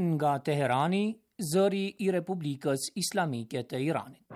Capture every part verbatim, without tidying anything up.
Nga Teherani, zëri I Republikës Islamike të Iranit.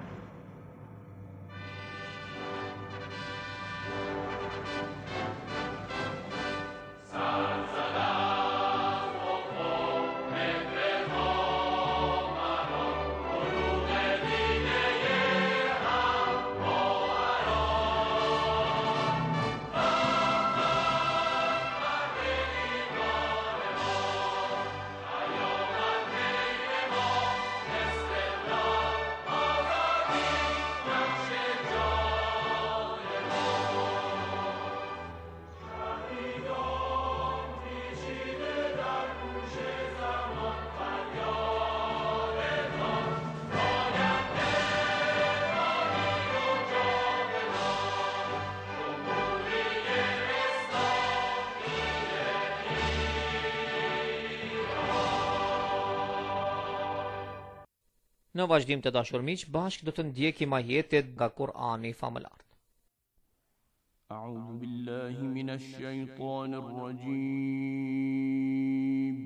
Në vazhdim të dashur miq, bashkë do të ndjekim ajetet nga Kur'ani famëlar. A'udhu billahi minash shaitanir rajim.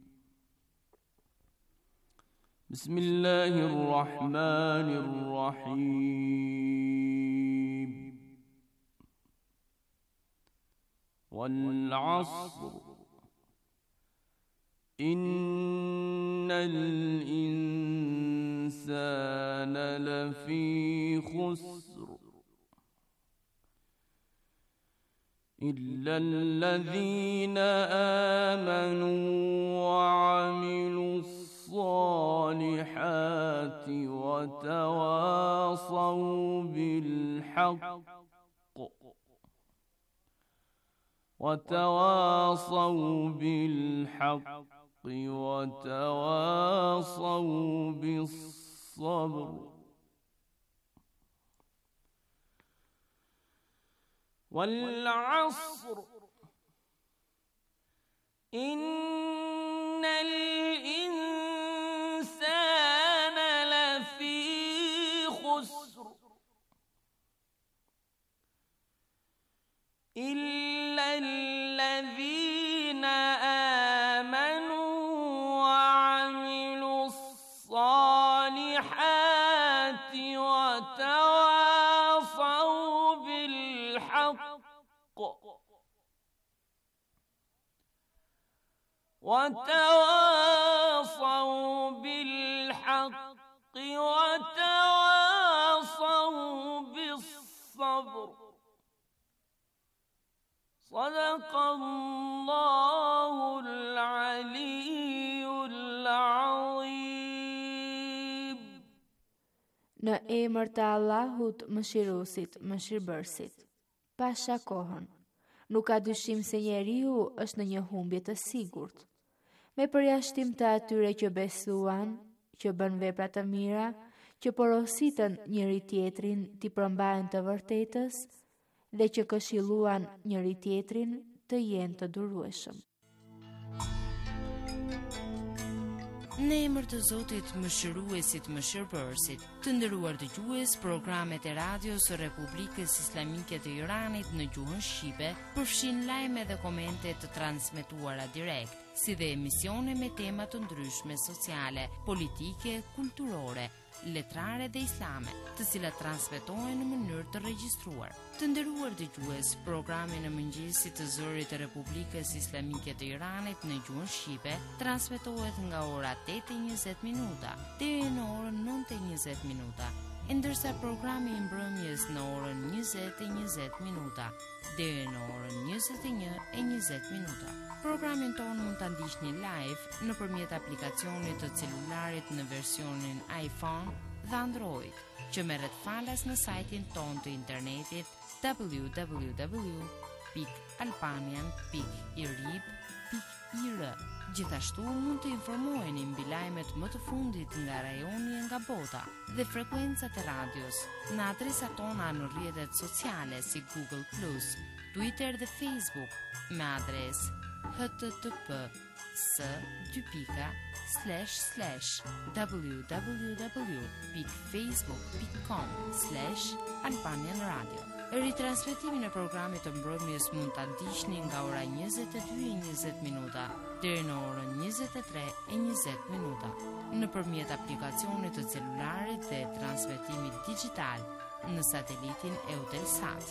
Bismillahir rahmanir rahim. Wal 'asr innal الإنسان لفي خسر إلا الذين آمنوا وعملوا الصالحات وتواصوا بالحق وتواصوا بالحق وتواصوا بالصبر والعصر إن الإنسان لفي خسر إلا الذين آمنوا الصالحات وتواصوا بالحق وتواصوا بالحق وتواصوا بالصبر صدق الله العلي العظيم. Në emër të Allahut mëshiruesit, mëshirbërësit. Pasha kohën, nuk ka dyshim se njeriu është në një humbje të sigurt. Me përjashtim të atyre që besuan, që bën vepra të mira, që porositën njëri tjetrin t'i përmbajnë të vërtetës dhe që këshilluan njëri tjetrin të jenë të durueshëm. Në emër të Zotit mëshiruesit mëshirbërësit, të nderuar dëgjues, programet e radios së Republikës Islamike të Iranit në gjuhën shqipe përfshin lajme dhe komente të transmetuara direkt, si dhe emisione me tema të ndryshme sociale, politike, kulturore, letrare dhe islame, të cilat transmetohen në mënyrë të regjistruar. Të nderuar dëgjues, programi në mëngjesit të zërit të Republikës Islamike të Iranit në gjuhën shqipe transmetohet nga ora tetë e njëzet minuta deri në orën nëntë e njëzet minuta, ndërsa programi i mbrëmjes në orën njëzet e njëzet minuta deri në orën njëzet e një e njëzet minuta. Programin tonë mund ta ndiqni live nëpërmjet aplikacionit të celularit në versionin iPhone dhe Android, që merret falas në sajtin tonë të internetit w w w pikë albanian pikë irib pikë i r. Gjithashtu mund të informoheni mbi lajmet më të fundit nga rajoni e nga bota dhe frekuencat e radios në adresat tona në rrjetet sociale si Google plus, Twitter dhe Facebook me adresë http s dy pika slash slash www pikë facebook pikë com slash albanian radio. Ritransmetimin e programit të mbrëmjes mund ta ndiqni nga ora njëzet e dy e njëzet minuta deri në orën njëzet e tre e njëzet minuta nëpërmjet aplikacionit të celularit dhe transmetimit digjital në satelitin Eutelsat.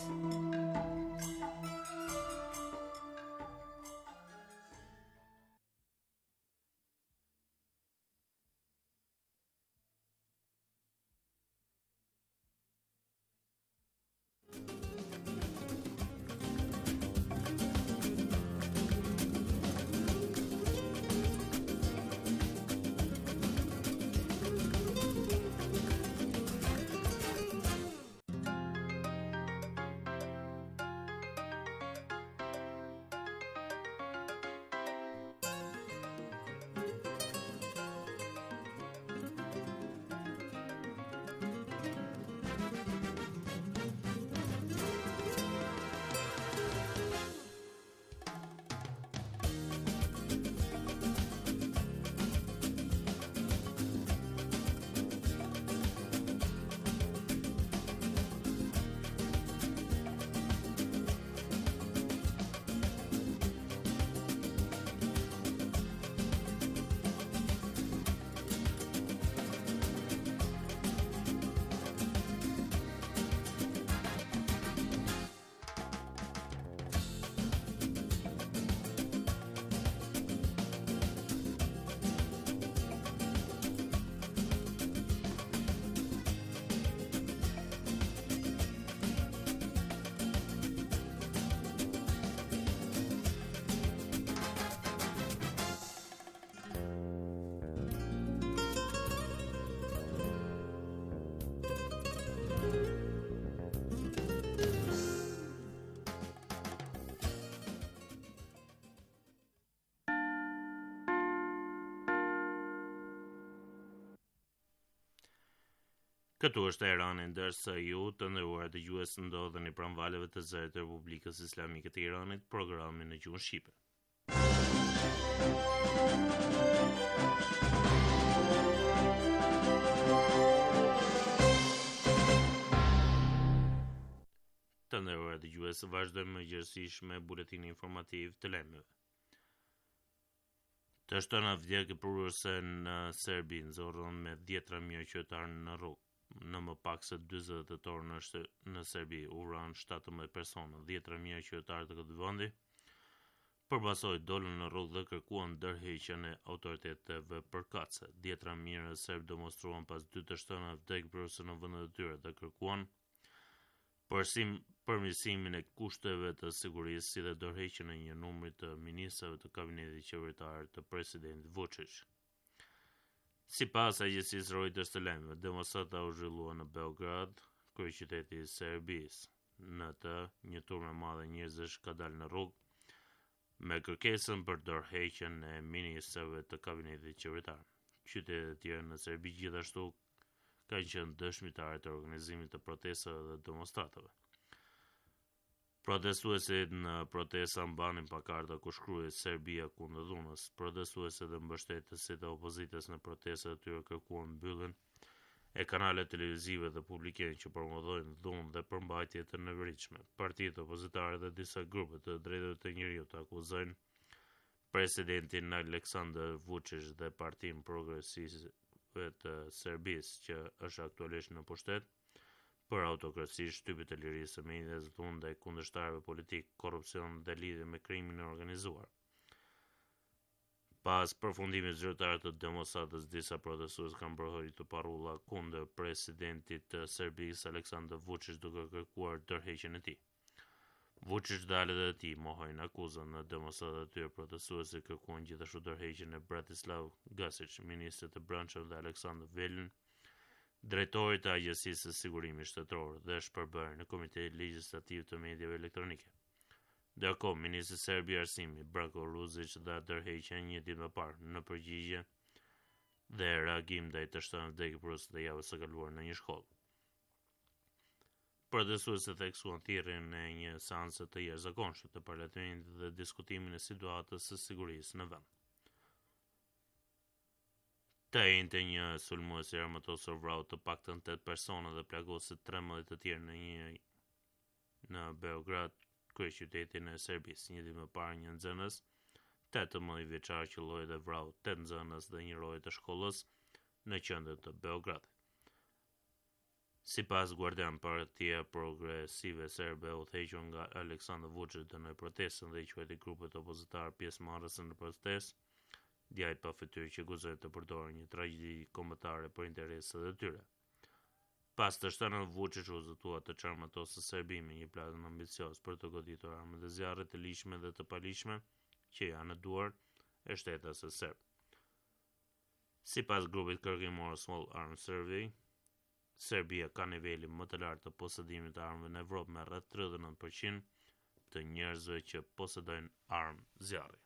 Këtu është Irani, ndërsa ju të nderuar dëgjues ndodheni pranë valeve të zërit të Republikës Islamike të Iranit, programi në gjuhën shqipe. Të nderuar dëgjues, vazhdojmë mëngjesisht me buletinin informativ të lajmeve. Të shtona vdekje përse në Serbi nxorën me dhjetra mijë qytetarë në rrugë. Në më pak se dyzet tetor në, në Serbi u ranë shtatëmbëdhjetë persona, dhjetra mijë qytetarë të këtij vendi përbasoj dolën në rrugë dhe kërkuan ndërheqjen e autoriteteve përkatëse. Dhjetra mijë serb demonstruan pas dy të shtonave vdekje përse në vendet e tyre dhe kërkuan përsim përmirësimin e kushteve të sigurisë si dhe ndërheqjen e një numri të ministrave të kabinetit qeveritar të presidentit Vučić. Sipas agjencisë Reuters të lajmeve, demonstrata u zhvillua në Beograd, kryeqyteti i Serbisë. Në të, një turmë e madhe njerëzish ka dalë në rrugë me kërkesën për ndërheqjen e ministrave të kabinetit qeveritar. Qytetet e tjera në Serbi gjithashtu kanë qenë dëshmitarë të organizimit të protestave dhe demonstratave. Protestuesit në protesta mbanin pakarta ku shkruhej Serbia kundër dhunës. Protestuesit dhe mbështetësit e opozitës në protestat e tyre kërkuan mbylljen e kanalet televizive dhe publike që promovojnë dhunë dhe përmbajtje të nevoritshme. Partitë opozitare dhe disa grupe të drejtave të njerëzit akuzojnë presidentin Aleksandar Vučić dhe Partinë Progresive të Serbisë, që është aktualisht në pushtet, për autokrasi, shtypje të lirisë së medias, dhunë ndaj kundërshtarëve politik, korrupsion dhe lidhje me krimin e organizuar. Pas përfundimit zyrtar të demonstratës, disa protestues kanë mbrojtur parulla kundër presidentit të Serbisë Aleksandar Vučić duke kërkuar ndërheqjen e tij. Vučić dhe alët e tij mohojnë akuzën në demonstratat e tyre. Protestuesit kërkuan gjithashtu ndërheqjen e Bratislav Gašić, ministrit të brendshëm, dhe Aleksandar Vulin, drejtori të Agjencisë së Sigurimit Shtetëror dhe shpërbërë në Komitetin Legjislativ të Mediave Elektronike. Ndërkohë, ministri serb i arsimit Branko Ružić dha ndërheqjen një ditë më parë në përgjigje dhe reagim ndaj të shtonave vdekje përse të javës së kaluar në një shkollë. Protestuesit theksuan thirrjen e një seance të jashtëzakonshme të parlamentit dhe diskutimin e situatës së sigurisë në vend. Të njëjtë një sulmues i armëtosur vrau të paktën tetë persona dhe plagosi tretëmbëdhjetë të tjerë në një në Beograd, kryeqytetin e Serbisë. Një ditë më parë një nxënës tetëmbëdhjetë vjeçar qelloi dhe vrau tetë nxënës dhe një roje të shkollës në qendër të Beogradit. Sipas Guardian, Partia Progresive Serbe udhëhequr nga Aleksandar Vučić dënoi protestën dhe i quajti grupet opozitar pjesëmarrëse në protestë, djajt pa fytyrë që akuzoi të përdorur një tragjedi kombëtare për interesat e tyre. Pas të shtënën, Vučić u zëtua të çarmatosë Serbi me një plan ambicioz për të goditur armët e zjarrit të ligjshme dhe të paligjshme që janë në duar e shtetasë serb. Sipas grupit kërkimor Small Arms Survey, Serbia ka nivelin më të lartë të posedimit të armëve në Evropë me rreth tridhjetë e nëntë përqind të njerëzve që posedojnë armë zjarri.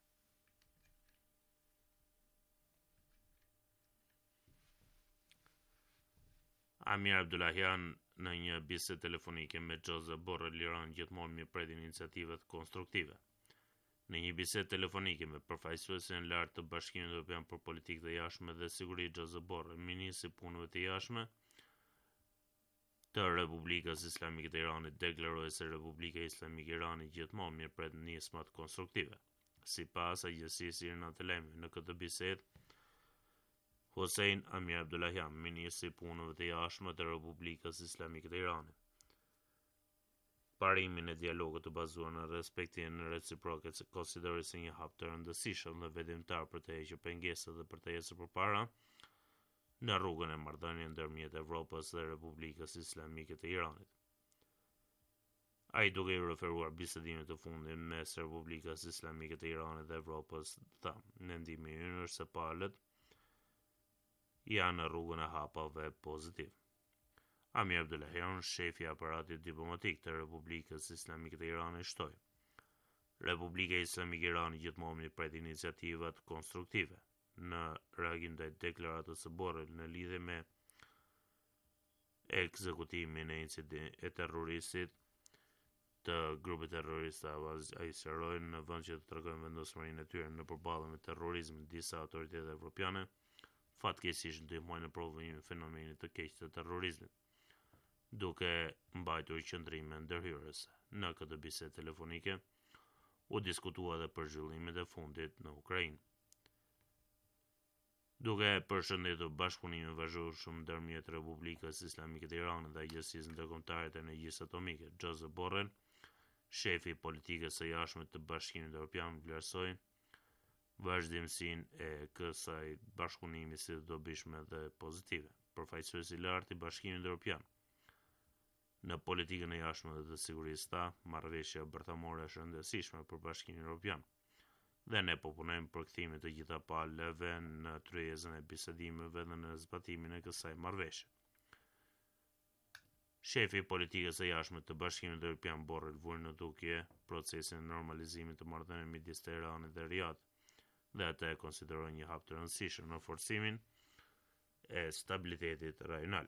Amir Abdullahian në një bisedë telefonike me Josep Borrell liron gjithmonë mirëprit iniciativat konstruktive. Në një bisedë telefonike me përfaqësuesin e lartë të Bashkimit Evropian për Politikë të Jashtme dhe Siguri, Josep Borrell, ministri i punëve të jashtme të Republikës Islamike të Iranit, deklaroi se Republika Islamike e Iranit gjithmonë mirëpret nismat konstruktive. Sipas agjencisë Irna të Lajmeve, në këtë bisedë, Hossein Amir Abdullahian, ministri i punëve të jashtme të Republikës Islamike të Iranit, parimin e dialogut të bazuar në respektin reciprok e konsideroi si një hap të rëndësishëm dhe vendimtar për të hequr pengesat dhe për të ecur përpara në rrugën e marrëdhënies ndërmjet Evropës dhe Republikës Islamike të Iranit. Ai duke i referuar bisedimit të fundit mes Republikës Islamike të Iranit dhe Evropës, tha: "Mendimi ynë është se palët janë në rrugën e hapave pozitiv." Amir Abdullahian, shefi i aparatit diplomatik të Republikës Islamike të Iranit, shtoi: "Republika Islamike e Iranit gjithmonë mirëpret iniciativat konstruktive." Në reagim ndaj deklaratës së Borrell në lidhje me ekzekutimin e incidentit e terroristit të grupit terrorist Al-Serraj në vend që të tregojnë vendosmërinë e tyre në përballje me terrorizmin, disa autoritetet evropiane fatkeqësisht ndihmojnë në provokimin e fenomenit të keq të terrorizmit, duke mbajtur qëndrime ndërhyrëse. Në këtë bisedë telefonike u diskutua edhe për zhvillimet e fundit në Ukrainë. Duke përshëndetur bashkëpunimin vazhdueshëm ndërmjet Republikës Islamike të Iranit dhe Agjencisë Ndërkombëtare të Energjisë Atomike, Josep Borrell, shefi i politikës së jashtme të Bashkimit Evropian, vlerësoi vazhdimsinë e kësaj bashkëpunimi si të dobishme dhe pozitive. Përfaqësuesi i lartë i Bashkimit Evropian në politikën e jashtme dhe të sigurisë tha: "Marrëveshja bërthamore është e rëndësishme për Bashkimin Evropian dhe ne po punojmë për kthimin të gjitha palëve në tryezën e bisedimeve dhe në zbatimin e kësaj marrëveshje." Shefi i politikës së jashtme të Bashkimit Evropian, Borrell, vuri në dukje procesin e normalizimit të marrëdhënieve midis Teheranit dhe Riyadh dhe atë e konsideroi një hap të rëndësishëm në forcimin e stabilitetit rajonal.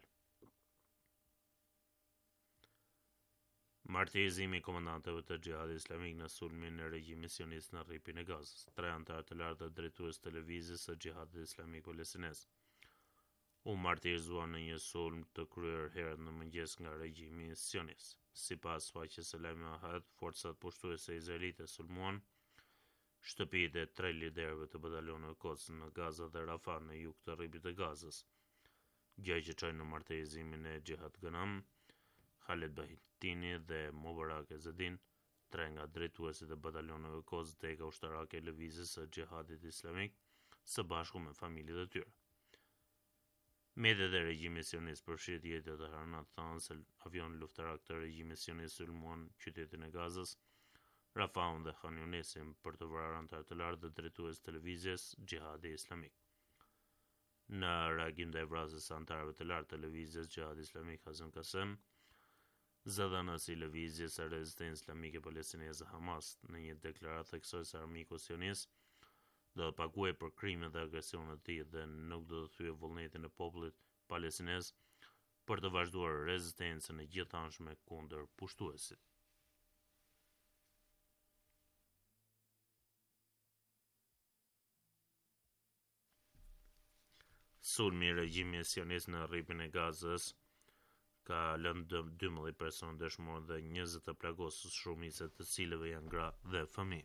Martirizimi i komandantëve të Xhihadit Islamik në sulmin e regjimit sionist në rripin e Gazës. Tre anëtarë të lartë të drejtues televizis së Xhihadit Islamik palestinez u martirizuan në një sulm të kryer herët në mëngjes nga regjimi sionist. Sipas faqes së lajmeve Ahad, forcat pushtuese izraelite sulmuan shtëpitë e tre liderëve të batalioneve Quds në Gaza dhe Rafah në jug të rripit të Gazës, gjë që çoi në martirizimin e Jihad Ghanam, Khaled Bahitini dhe Mubarak Ezzedin, tre nga drejtuesit e batalioneve Quds deka ushtarake e lëvizjes së Xhihadit Islamik, së bashku me familjet e tyre. Mediat e regjimit sionist përfshirë jetët e Haranat thanë se avion luftarak të regjimit sionist sulmuan qytetin e Gazës, Rafahun dhe Khan Yunesin për të vrarë anëtarë të lartë të drejtues televizjes Xhihadi Islamik. Në reagim ndaj vrasjes së anëtarëve të lartë të lëvizjes Xhihadi Islamik Hazem Kasem, zëdhënësi i lëvizjes së rezistencës islamike palestineze Hamas në një deklaratë theksoi se armiku sionist do të paguajë për krimet dhe agresionet e tij dhe nuk do të thyejë vullnetin e popullit palestinez për të vazhduar rezistencën e gjithanshme kundër pushtuesit. Sulmi i regjimit sionist në rripin e Gazës ka lënë dëm dymbëdhjetë person dëshmor dhe njëzet të plagosur, shumica të cilëve janë gra dhe fëmijë.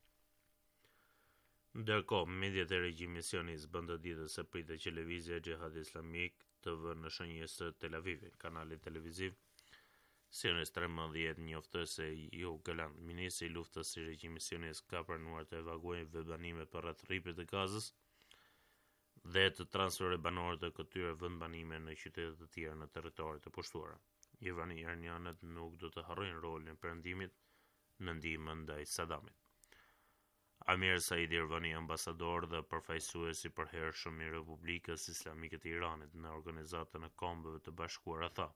Ndërkohë, mediat e regjimit sionist bën të ditur se pritet që lëvizja Xhihad Islamik të vënë në shenjës të Tel Avivit. Kanali televiziv Sionist tretëmbëdhjetë njoftoi se Yoav Gallant, ministri i luftës i regjimit sionist, ka pranuar të evakuojë vendbanimet për rreth rripit të Gazës dhe të transferojë banorët e këtyre vendbanime në qytete të tjera në territoret e pushtuara. Iranianët nuk do të harrojnë rolin e perëndimit në ndihmën ndaj Saddamit. Amir Said Irvani, ambasador dhe përfaqësues i përhershëm i Republikës Islamike të Iranit në Organizatën e Kombeve të Bashkuara, tha: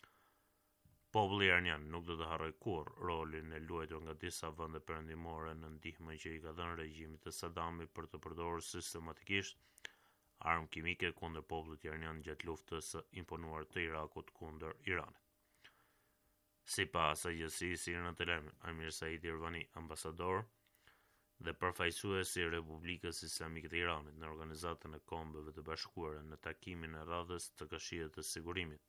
populli iranian nuk do të harrojë kurrë rolin e luajtur nga disa vende perëndimore në ndihmën që i ka dhënë regjimit të Saddamit për të përdorur sistematikisht armë kimike kundër popullit iranian gjatë luftës së imponuar të Irakut kundër Iranit. Sipas agjencisë në Tel Aviv, Amir Said Irvani, ambasador dhe përfaqësues i Republikës Islamike të Iranit në Organizatën e Kombeve të Bashkuara në takimin e radhës të Këshillit të Sigurimit,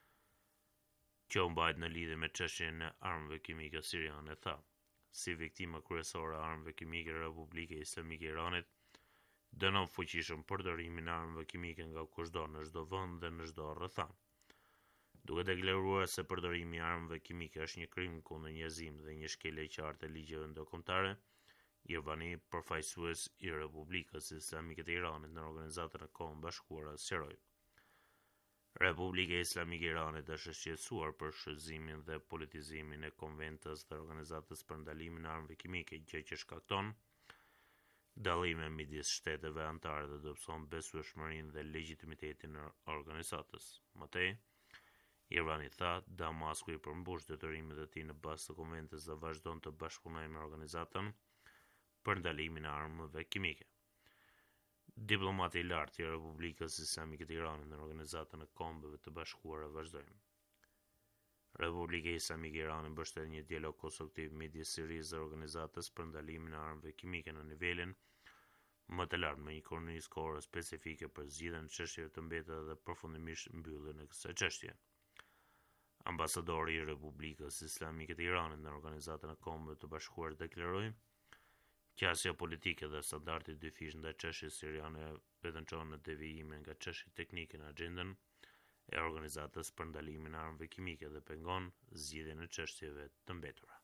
që u mbajt në lidhje me çështjen e armëve kimike siriane, tha: si viktima kryesore e armëve kimike e Republikës Islamike e Iranit, dënon fuqishëm përdorimin e armëve kimike nga kushdo në çdo vend dhe në çdo rrethan. Duke deklaruar se përdorimi i armëve kimike është një krim kundër njerëzimit dhe një shkelje e qartë e ligjeve ndërkombëtare, Irvani, përfaqësues i Republikës Islamike të Iranit në Organizatën e Kombeve të Bashkuara, sqaroi: Republika Islamike e Iranit është e shqetësuar për shfrytëzimin dhe politizimin e konventës dhe organizatës për ndalimin e armëve kimike, gjë që shkakton dallime midis shteteve anëtare dhe dobëson besueshmërinë dhe legjitimitetin e organizatës. Mëtej, Irani tha, Damasku i përmbush detyrimet e tij në bazë të konventës dhe vazhdon të bashkëpunojë me organizatën për ndalimin e armëve kimike. Diplomati i lartë i Republikës Islamike të Iranit në Organizatën e Kombeve të Bashkuara vazhdojnë. Republika Islamike e Iranit mbështet një dialog konstruktiv midis Sirisë dhe organizatës për ndalimin e armëve kimike në nivelin më të lartë, me një kornizë kohore specifike për zgjidhjen e çështjeve të mbeta dhe përfundimisht mbylljen e kësaj çështje. Ambasadori i Republikës Islamike të Iranit në Organizatën e Kombeve të Bashkuara deklaroi: qasja politike dhe standardi dyfish ndaj çështjes siriane evidencon në devijime nga çështjet teknike në agjendën e organizatës për ndalimin e armëve kimike dhe pengon zgjidhjen e çështjeve të mbetura.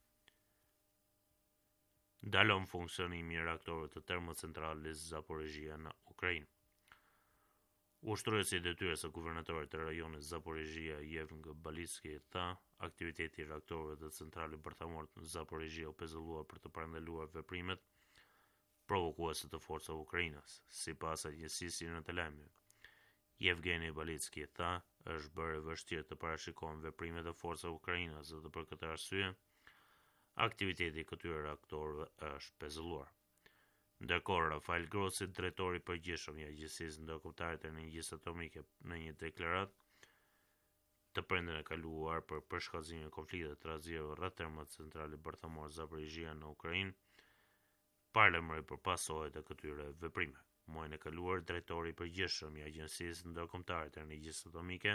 Ndalon funksionimi i reaktorëve të termocentralës Zaporizhia në Ukrainë. Ushtruesi i detyrës së guvernatorit të rajonit Zaporizhia, Yevgeny Balitski, tha: aktiviteti i reaktorëve të centralës bërthamore në Zaporizhia u pezulluar për të parandaluar veprimet provokuese të forcave ukrainase. Sipas agjencisë në Tel Aviv, Yevgeny Balitski tha: është bërë vështirë të parashikohen veprimet e forcave ukrainase dhe për këtë arsye aktiviteti i këtyre reaktorëve është pezulluar. Ndërkohë, Rafael Grossi, drejtori i përgjithshëm i Agjencisë Ndërkombëtare të Energjisë Atomike, në një deklaratë të prindën e kaluar për përshkallëzimin e konfliktit të rrezikshëm rreth termocentralës bërthamore Zaporizhia në Ukrainë, paralajmëroi për pasojat e këtyre veprimeve. Muajin e kaluar, drejtori i përgjithshëm i Agjencisë Ndërkombëtare të Energjisë Atomike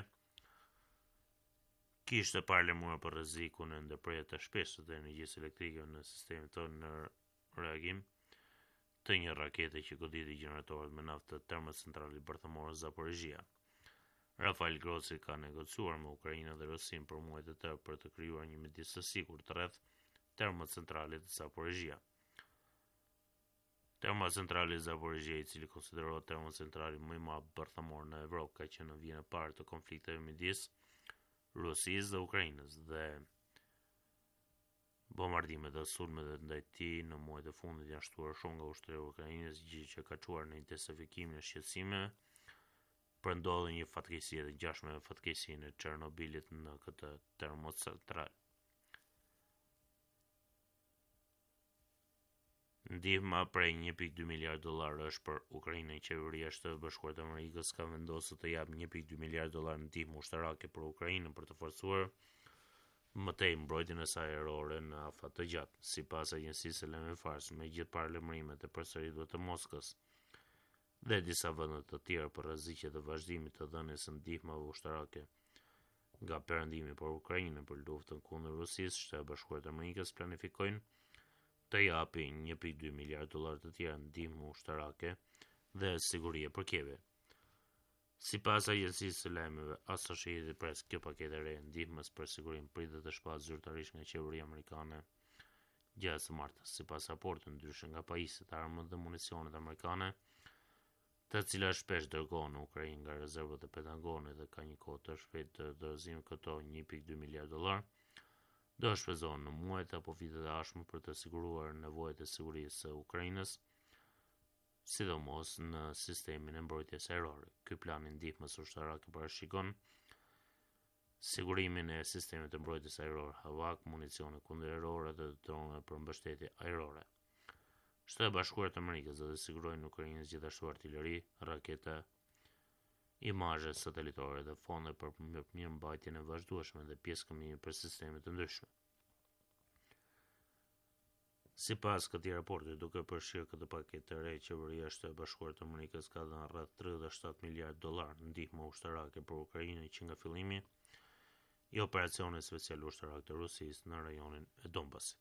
kishte paralajmëruar për rrezikun e ndërprerjes të shpeshtë të energjisë elektrike në sistemin tonë në reagim të një rakete që goditi gjeneratorët me naftë të termocentralës bërthamore Zaporizhia. Rafael Grossi ka negociuar me Ukrainën dhe Rusinë për muajt e tërë për të krijuar një mjedis të sigurt rreth termocentralit Zaporizhia. Termocentrali Zaporizhia, i cili konsiderohet termocentrali më i madh bërthamor në Evropë, ka qenë në vijën e parë të konflikteve midis Rusisë dhe Ukrainës dhe bombardimet dhe sulmet ndaj tij në muajt e fundit janë shtuar shumë nga ushtria e Ukrainës, gjë që ka çuar në intensifikimin e shqetësimeve për ndodhjen një fatkeqësie të ngjashme me fatkeqësinë e Çernobilit në këtë termocentral. Ndihma prej një pikë dy miliardë dollar është për Ukrainën. Qeveria e Shtetit Bashkuar të Amerikës ka vendosur të japë një pikë dy miliardë dollar ndihmë ushtarake për Ukrainën për të forcuar mëtej mbrojtjen e saj ajrore në afat të gjatë. Sipas agjencisë Lehman Fars, me gjithë paralajmërimet e përsëritjeve të Moskës dhe disa vende të tjera për rreziqe të vazhdimit të dhënies së ndihmave ushtarake, nga perëndimi për Ukrainën për luftën kundër Rusisë, Shtetet Bashkuara të Amerikës planifikojnë të japin një pikë dy miliard dollar të tjerë ndihmë ushtarake dhe sigurie për Kievin. Sipas agjencisë së lajmeve Associated Press, kjo paketë e re ndihmës për sigurim pritet të shpahet zyrtarisht nga qeveria amerikane gjatë së martës. Sipas raportit, ndryshe nga pajisjet, armët dhe municionet amerikane, të cilat shpesh dërgohen në Ukrainë nga rezervat e Pentagonit dhe ka një kohë të shpejtë të dorëzim këto një pikë dy miliard dollar, do shpenzohen në muajt apo vitet e ardhshme për të siguruar nevojat e sigurisë së Ukrainës, sidomos në sistemin e mbrojtjes ajrore. Ky plan i ndihmës ushtarake parashikon sigurimin e sistemit të mbrojtjes ajrore Havak, municione kundërajrore dhe drone për mbështetje ajrore. Shtetet Bashkuara të Amerikës do të sigurojnë Ukrainës gjithashtu artilleri, rakete, imazhe satelitore dhe fonde për mirëmbajtjen e vazhdueshme dhe pjesëkëmbime për sisteme të ndryshme. Sipas këtij raporti, duke përfshirë këtë paketë të re, qeveria e Shtetit Bashkuar të Amerikës ka dhënë rreth tridhjetë e shtatë miliardë dollar ndihmë ushtarake për Ukrainën që nga fillimi i operacionit special ushtarak të Rusisë në rajonin e Donbasit.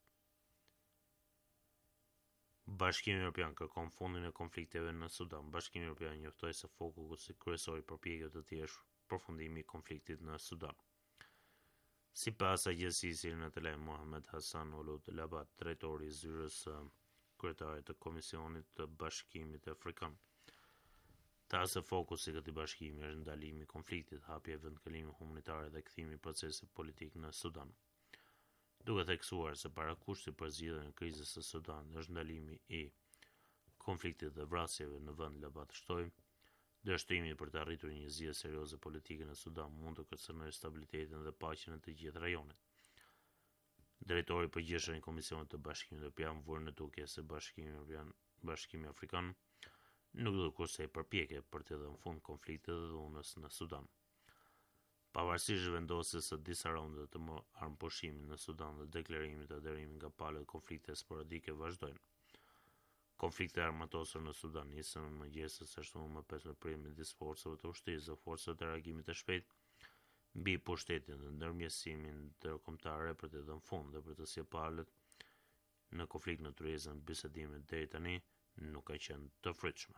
Bashkimi Evropian kërkon fundin e konflikteve në Sudan. Bashkimi Evropian njoftoi se fokusi kryesor i përpjekjeve të tij është përfundimi i konfliktit në Sudan. Sipas agjencisë në të lajm Mohamed Hassan Ould Labat, drejtori i zyrës së kryetarit të Komisionit të Bashkimit Afrikan, tha se fokusi i këtij bashkimi është ndalimi i konfliktit, hapja e vendkëlimit humanitar dhe kthimi i procesit politik në Sudan. Duke theksuar se parakushti për zgjidhjen e krizës së Sudan është ndalimi i konfliktit dhe vrasjeve në vend, Labat shtoi, dështimi për të arritur një zgjidhje serioze politike në Sudan mund të kërcënojë stabilitetin dhe paqen në të gjithë rajonin. Drejtori i përgjithshëm i Komisionit të Bashkimit Evropian vuri në dukje se Bashkimi Evropian, Bashkimi Afrikan nuk do të kursej përpjekje për të dhënë fund konfliktit dhe dhunës në Sudan. Pavarësisht vendosjes së disa raunde të armëpushimit në Sudan dhe deklarimit të aderimit nga palët konflikte sporadike vazhdojnë. Konflikte armatosur në Sudan nisën në mëngjesin e shtunë më pesëmbëdhjetë prill midis forcave të ushtrisë dhe forcave të reagimit të shpejtë mbi pushtetin dhe ndërmjetësimin ndërkombëtar për të dhënë fund dhe për të sjellë palët në konflikt natyrezën. Bisedimet deri tani nuk kanë qenë të frytshme.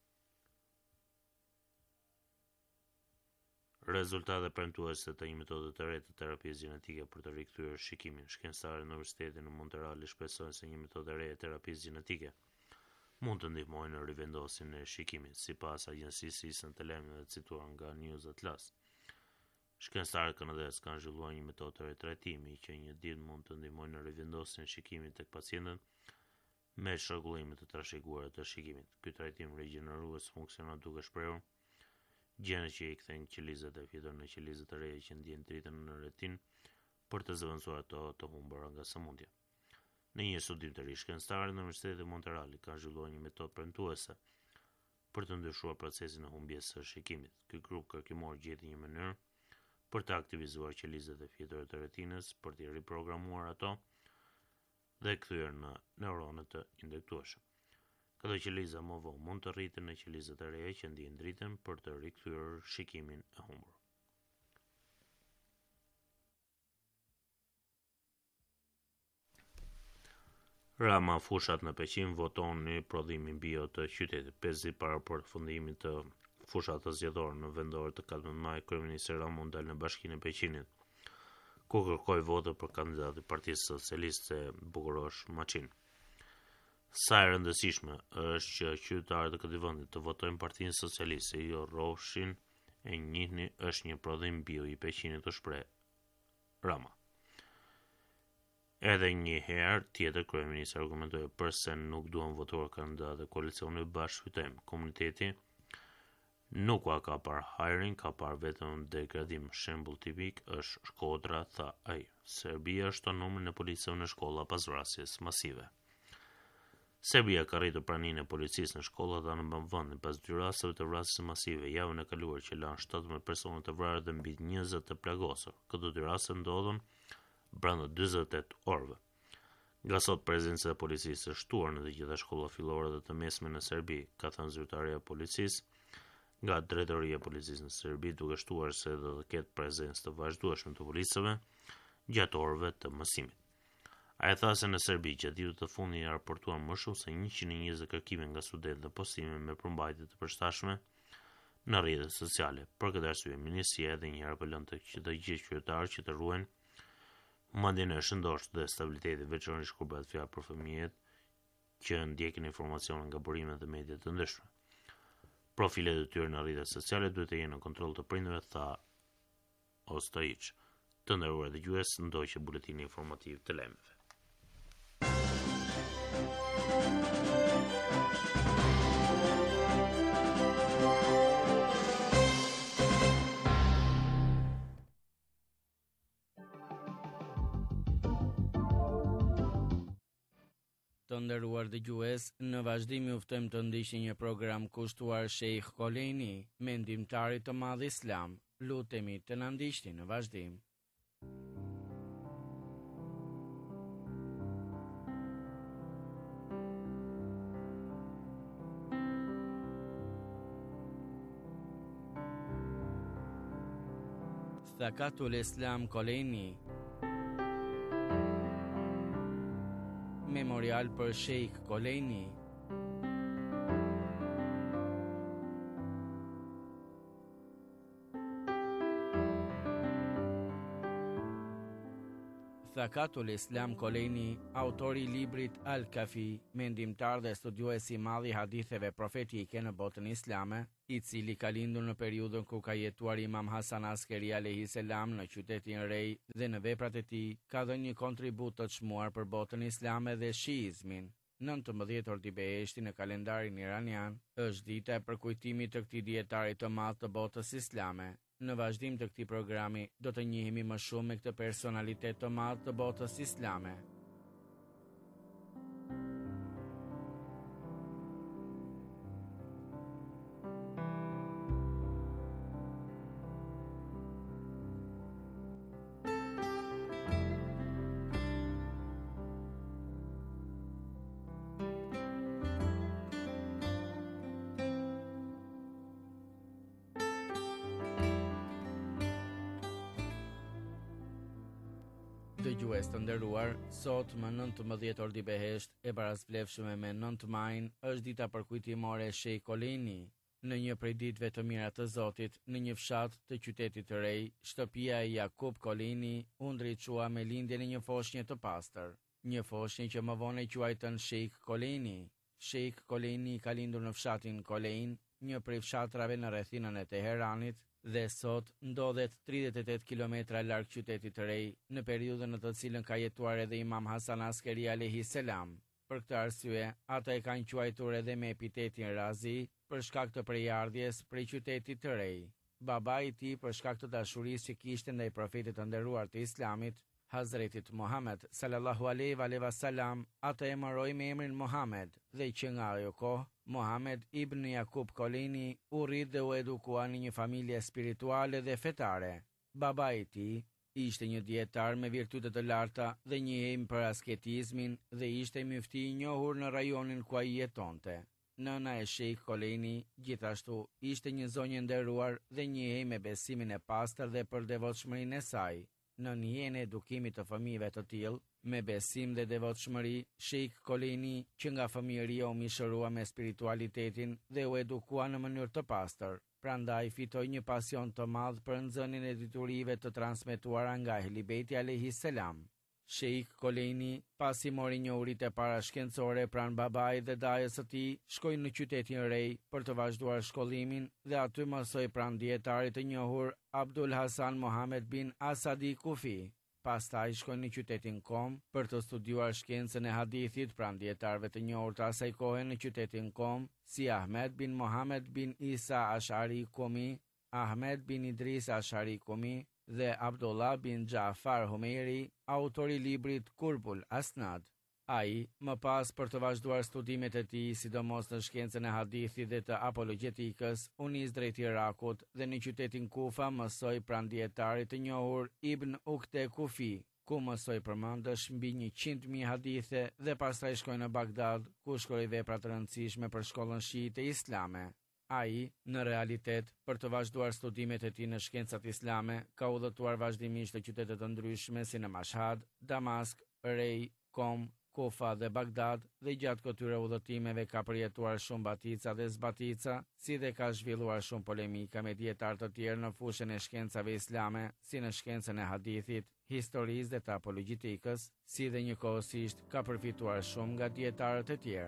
Rezultate premtuese të një metode të re të terapisë gjenetike për të rikthyer shikimin. Shkencëtarët në Universitetin në Montreal shpresojnë se një metodë e re e terapisë gjenetike mund të ndihmojë në rivendosjen e shikimit, sipas agjencisë së të lajmeve cituar nga News Atlas. Shkencëtarët kanadezë kanë zhvilluar një metodë të re trajtimi që një ditë mund të ndihmojë në rivendosjen e shikimit tek pacientët me shërgullime të trashëguara të shikimit. Ky trajtim regjenerues funksionon duke shprehur gjenet që i kthejnë qelizat e fjetur në qelizat e reja që ndjejnë dritën në retin për të zëvendësuar ato të humbura nga sëmundja. Në një studim të ri, shkencëtarët në Universitetin e Montrealit kanë zhvilluar një metodë premtuese për të ndryshuar procesin e humbjes së shikimit. Ky grup kërkimor gjeti një mënyrë për të aktivizuar qelizat e fjetura të retinës, për të riprogramuar ato dhe kthyer në neuronet të induktueshëm. Këto qeliza më vonë mund të rriten në qelizat e reja që ndjejnë dritën për të rikthyer shikimin e humbur. Rama fushat në Peqin voton në prodhimin bio të qytetit. pesë ditë para përfundimit të fushatës zgjedhore në vendore të katërmbëdhjetë maj, kryeministri Rama u ndal në Bashkinë e Peqinit, ku kërkoi votë për kandidatin e Partisë Socialiste Bukurosh Machin. Sa e rëndësishme është që qytetarët e këtij vendi të votojnë Partinë Socialiste, jo rrofshin e njihni është një prodhim bio i Peqinit, të shpreh Rama. Edhe një herë tjetër kryeministri argumentoi pse nuk duan votuar kandidatë e koalicionit bashkë fitojmë. Komuniteti nuk ka parë hajrin, ka parë vetëm degradim. Shembull tipik është Shkodra, tha ai. Serbia shton numrin e policisë në shkolla pas vrasjes masive. Serbia ka rritur praninë e policisë në shkollat anë në vendin pas dy rasteve të vrasjes masive javën e kaluar që lanë shtatëmbëdhjetë persona të vrarë dhe mbi njëzet të plagosur. Këto dy raste ndodhen brenda dyzet e tetë orëve. Nga sot prezenca e policisë është shtuar në të gjitha shkollat fillore dhe të mesme në Serbi, ka thënë zyrtarja e policisë nga drejtoria e policisë në Serbi, duke shtuar se do të ketë prezencë të vazhdueshme të policëve gjatë orëve të mësimit. Ai tha se në Serbi gjatë ditëve të fundit janë raportuar më shumë se njëqind e njëzet kërkime nga studentët dhe postime me përmbajtje të përshtatshme në rrjetet sociale. Për këtë arsye, ministria edhe një herë apelon të të gjithë qytetarët që të ruajnë mendjen e shëndosh dhe stabilitetit, veçanërisht kur bëhet fjalë për fëmijët që ndjekin informacione nga burimet dhe mediat të ndryshme. Profilet e tyre në rrjetet sociale duhet të jenë në kontroll të prindërve, tha Ostojic. Të nderuar dëgjues, ndoqë buletini informativ të lajmeve. Të nderuar dëgjues, në vazhdim ju ftojmë të ndiqni një program kushtuar Sheikh Koleni, mendimtarit të madh islam. Lutemi të na ndiqni në vazhdim. Thakatul Islam Koleni, memorial për Sheikh Koleni. Thakatul Islam Koleni, autori i librit Al-Kafi, mendimtar dhe studiues i madh i haditheve profetike në botën islame, i cili ka lindur në periudhën kur ka jetuar Imam Hasan Askeri alayhi salam në qytetin Rej dhe në veprat e tij ka dhënë një kontribut të çmuar për botën islame dhe shiizmin. nëntëmbëdhjetë Ordibeheshti në kalendarin iranian është dita e përkujtimit të këtij dietari të madh të botës islame. Në vazhdim të këtij programi do të njihemi më shumë me këtë personalitet të madh të botës islame. Dëgjues të nderuar, sot më nëntëmbëdhjetë Ordibehesht e barazvlefshme me nëntë majin është dita përkujtimore e Sheikh Koleni. Në një prej ditëve të mira të Zotit, në një fshat të qytetit të Rej, shtëpia e Jakub Koleni u ndriçua me lindjen e një foshnje të pastër, një foshnje që më vonë e quajtën Sheikh Koleni. Sheikh Koleni ka lindur në fshatin Kolein, një prej fshatrave në rrethinën e Teheranit, dhe sot ndodhet tridhjetë e tetë kilometra larg qytetit të Rej, në periudhën në të cilën ka jetuar edhe Imam Hasan Askeri alayhi salam. Për këtë arsye, ata e kanë quajtur edhe me epitetin Razi për shkak të prejardhjes prej qytetit të Rej. Babai i tij, për shkak të dashurisë që kishte ndaj profetit të nderuar të Islamit, Hazretit Muhammed sallallahu alaihi wasallam, ata e mbaroi me emrin Muhammed dhe që nga ajo kohë Muhammed ibn Jakub Koleni u rrit dhe u edukua në një familje spirituale dhe fetare. Babai i tij ishte një dietar me virtyte të larta dhe njihej për asketizmin dhe ishte mufti i njohur në rajonin ku ai jetonte. Nëna e Sheikh Koleni gjithashtu ishte një zonjë nderuar dhe njihej me besimin e pastër dhe për devotshmërinë e saj. Në njën e edukimit të fëmijëve të tillë, me besim dhe devotshmëri, Sheikh Koleni, që nga fëmijëria u mishërua me spiritualitetin dhe u edukua në mënyrë të pastër, prandaj fitoi një pasion të madh për nxënien e diturive të transmetuara nga Ehli Beiti alayhi salam. Sheikh Koleni, pasi mori njohuritë e para shkencore pranë babait dhe dajës së tij, shkoi në qytetin Rej për të vazhduar shkollimin dhe aty mësoi pranë dietarit të njohur Abdul Hasan Mohammed bin Asadi Kufi. Pastaj shkoi në qytetin Kom për të studiuar shkencën e hadithit pranë dietarëve të njohur të asaj kohe në qytetin Kom, si Ahmed bin Mohammed bin Isa Ash'ari Komi, Ahmed bin Idris Ash'ari Komi dhe Abdullah bin Jafar Humeiri, autori i librit Kurbul Asnad. Ai, më pas për të vazhduar studimet e tij, sidomos në shkencën e hadithit dhe të apologetikës, u nis drejt Irakut dhe në qytetin Kufa mësoi pranë dietarit të njohur Ibn Ukte Kufi, ku mësoi përmendësh mbi njëqind mijë hadithe dhe pastaj shkoi në Bagdad, ku shkroi vepra të rëndësishme për shkollën shiite islame. Ai, në realitet, për të vazhduar studimet e tij në shkencat islame, ka udhëtuar vazhdimisht në qytete të ndryshme si në Mashhad, Damask, Rej, Kom, Kufa dhe Bagdad, dhe gjatë këtyre udhëtimeve ka përjetuar shumë batica dhe zbatica, si dhe ka zhvilluar shumë polemika me dietar të tjerë në fushën e shkencave islame, si në shkencën e hadithit, historisë dhe të apologjetikës, si dhe njëkohësisht ka përfituar shumë nga dietarët e tjerë.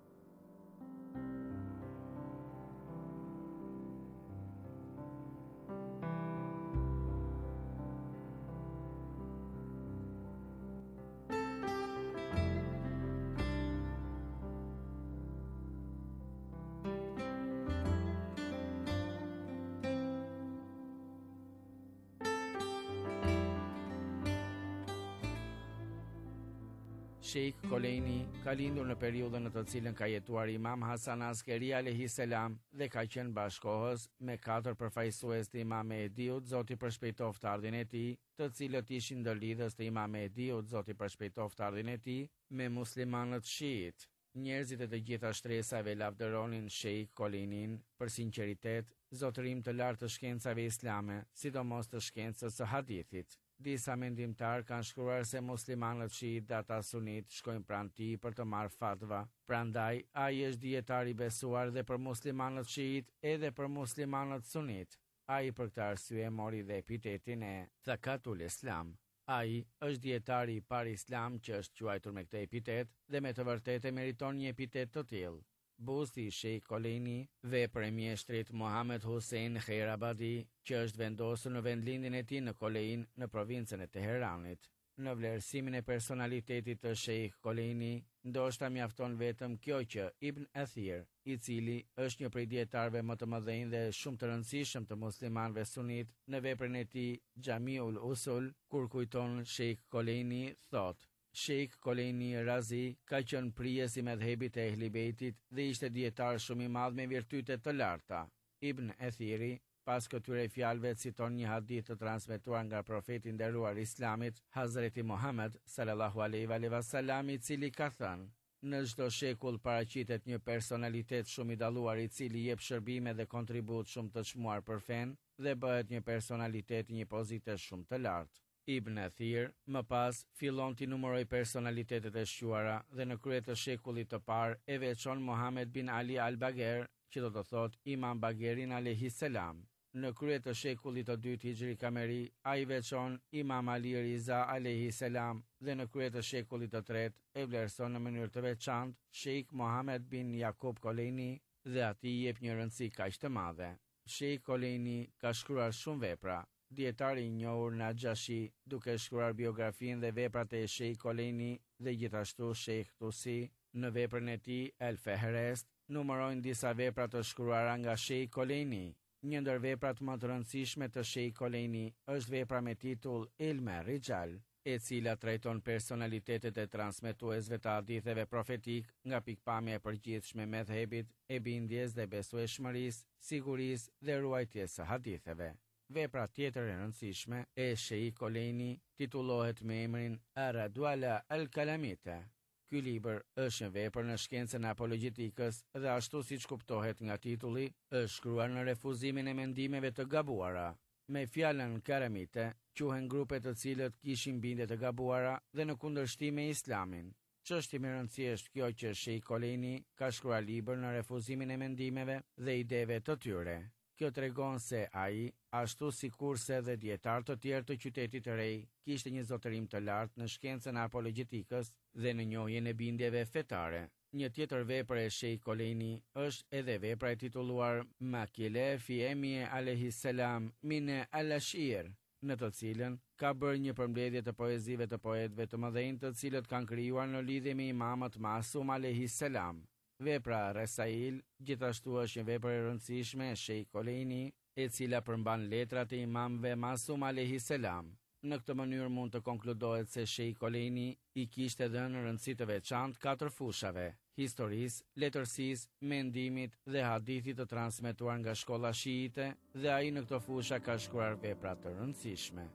Sheikh Kolejni ka lindur në periudhën në të cilën ka jetuar Imam Hasan Askeri alayhis salam dhe ka qenë bashkohës me katër përfaqësues të Imam Mehdiut, Zoti përshpejtoft ardhin e tij, të cilët ishin ndërlidhës të Imam Mehdiut, Zoti përshpejtoft ardhin e tij, me muslimanët shiit. Njerëzit e të gjitha shtresave lavdëronin Sheikh Kolejnin për sinqeritet, zotërim të lartë të shkencave islame, sidomos të shkencës së hadithit. Disa mendimtar kanë shkruar se muslimanët shiit dhe ata sunit shkojnë pranë tij për të marrë fatva. Prandaj, ai është dietar i besuar dhe për muslimanët shiit edhe për muslimanët sunit. Ai për këtë arsye mori dhe epitetin e Thaqatul Islam. Ai është dietari i parë islam që është quajtur me këtë epitet dhe me të vërtetë meriton një epitet të tillë. Busti i Sheikh Kolejni, vepër e mjeshtrit Mohamed Hussein Khairabadi, që është vendosur në vendlindjen e tij në Kolejn në provincën e Teheranit. Në vlerësimin e personalitetit të Sheikh Kolejni, ndoshta mjafton vetëm kjo që Ibn Athir, i cili është një prej dietarëve më të mëdhenj dhe shumë të rëndësishëm të muslimanëve sunit, në veprën e tij Jamiul Usul, kur kujton Sheikh Kolejni, thotë: Sheikh Kolejni Razi ka qenë prijes i medhebit e Ehli Bejtit dhe ishte dietar shumë i madh me virtyte të larta. Ibn Athiri, pas këtyre fjalëve, citon një hadith të transmetuar nga profeti i nderuar Islamit, Hazreti Muhammed sallallahu alaihi wasallam, i cili ka thënë: në çdo shekull paraqitet një personalitet shumë i dalluar i cili jep shërbime dhe kontribut shumë të çmuar për fen dhe bëhet një personalitet i një pozite shumë të lartë. Ibn Athir, më pas, fillon t'i numëroj personalitetet e shquara dhe në krye të shekullit të parë e veçon Mohamed bin Ali al-Bagher, që do të thot Imam Bagherin alayhis salam. Në krye të shekullit të dytë hijri kameri, a i veçon Imam Ali Riza alayhis salam dhe në krye të shekullit të tretë e vlerëson në mënyrë të veçantë Sheikh Mohamed bin Yakub Kolejni dhe atij jep një rëndësi kaq të madhe. Sheikh Kolejni ka shkruar shumë vepra. Dietari i njohur Najashi, duke shkruar biografinë dhe veprat e Sheikh Kolejni dhe gjithashtu Sheikh Tusi, në veprën e tij El Fehrest, numërojnë disa vepra të shkruara nga Sheikh Kolejni. Një ndër veprat më të rëndësishme të Sheikh Kolejni është vepra me titull Ilme Rijal, e cila trajton personalitetet e transmetuesve të haditheve profetik nga pikpamja e përgjithshme me dhebit, e bindjes dhe besueshmërisë, sigurisë dhe ruajtjes së haditheve. Vepra tjetër e rëndësishme e Sheikh Kolejni titullohet me emrin Ar-Radwala al-Kalamite. Ky libër është një vepër në shkencën e apologjetikës dhe ashtu siç kuptohet nga titulli, është shkruar në refuzimin e mendimeve të gabuara. Me fjalën karamite, quhen grupe të cilët kishin bindje të gabuara dhe në kundërshtim me Islamin. Çështja më e rëndësishme është kjo që Sheikh Kolejni ka shkruar libër në refuzimin e mendimeve dhe ideve të tyre. Kjo tregon se ai, ashtu si kurse dhe dietar të tjerë të qytetit të Rej, kishte një zotërim të lartë në shkencën e apologjetikës dhe në njohjen e bindjeve fetare. Një tjetër vepër e Sheikh Kolejni është edhe vepra e titulluar Makile fi Emie alayhis salam min al-Ashir, në të cilën ka bërë një përmbledhje të poezive të poetëve të mëdhenj të cilët kanë krijuar në lidhje me Imamët Masum alayhis salam. Vepra Resail gjithashtu është një vepër e rëndësishme e Sheikh Kolejni, e cila përmban letrat e imamëve Masum alayhis salam. Në këtë mënyrë mund të konkludohet se Sheikh Kolejni i kishte dhënë rëndësi të veçantë katër fushave: historisë, letërsisë, mendimit dhe hadithit të transmetuar nga shkolla shiite, dhe ai në këtë fusha ka shkruar vepra të rëndësishme.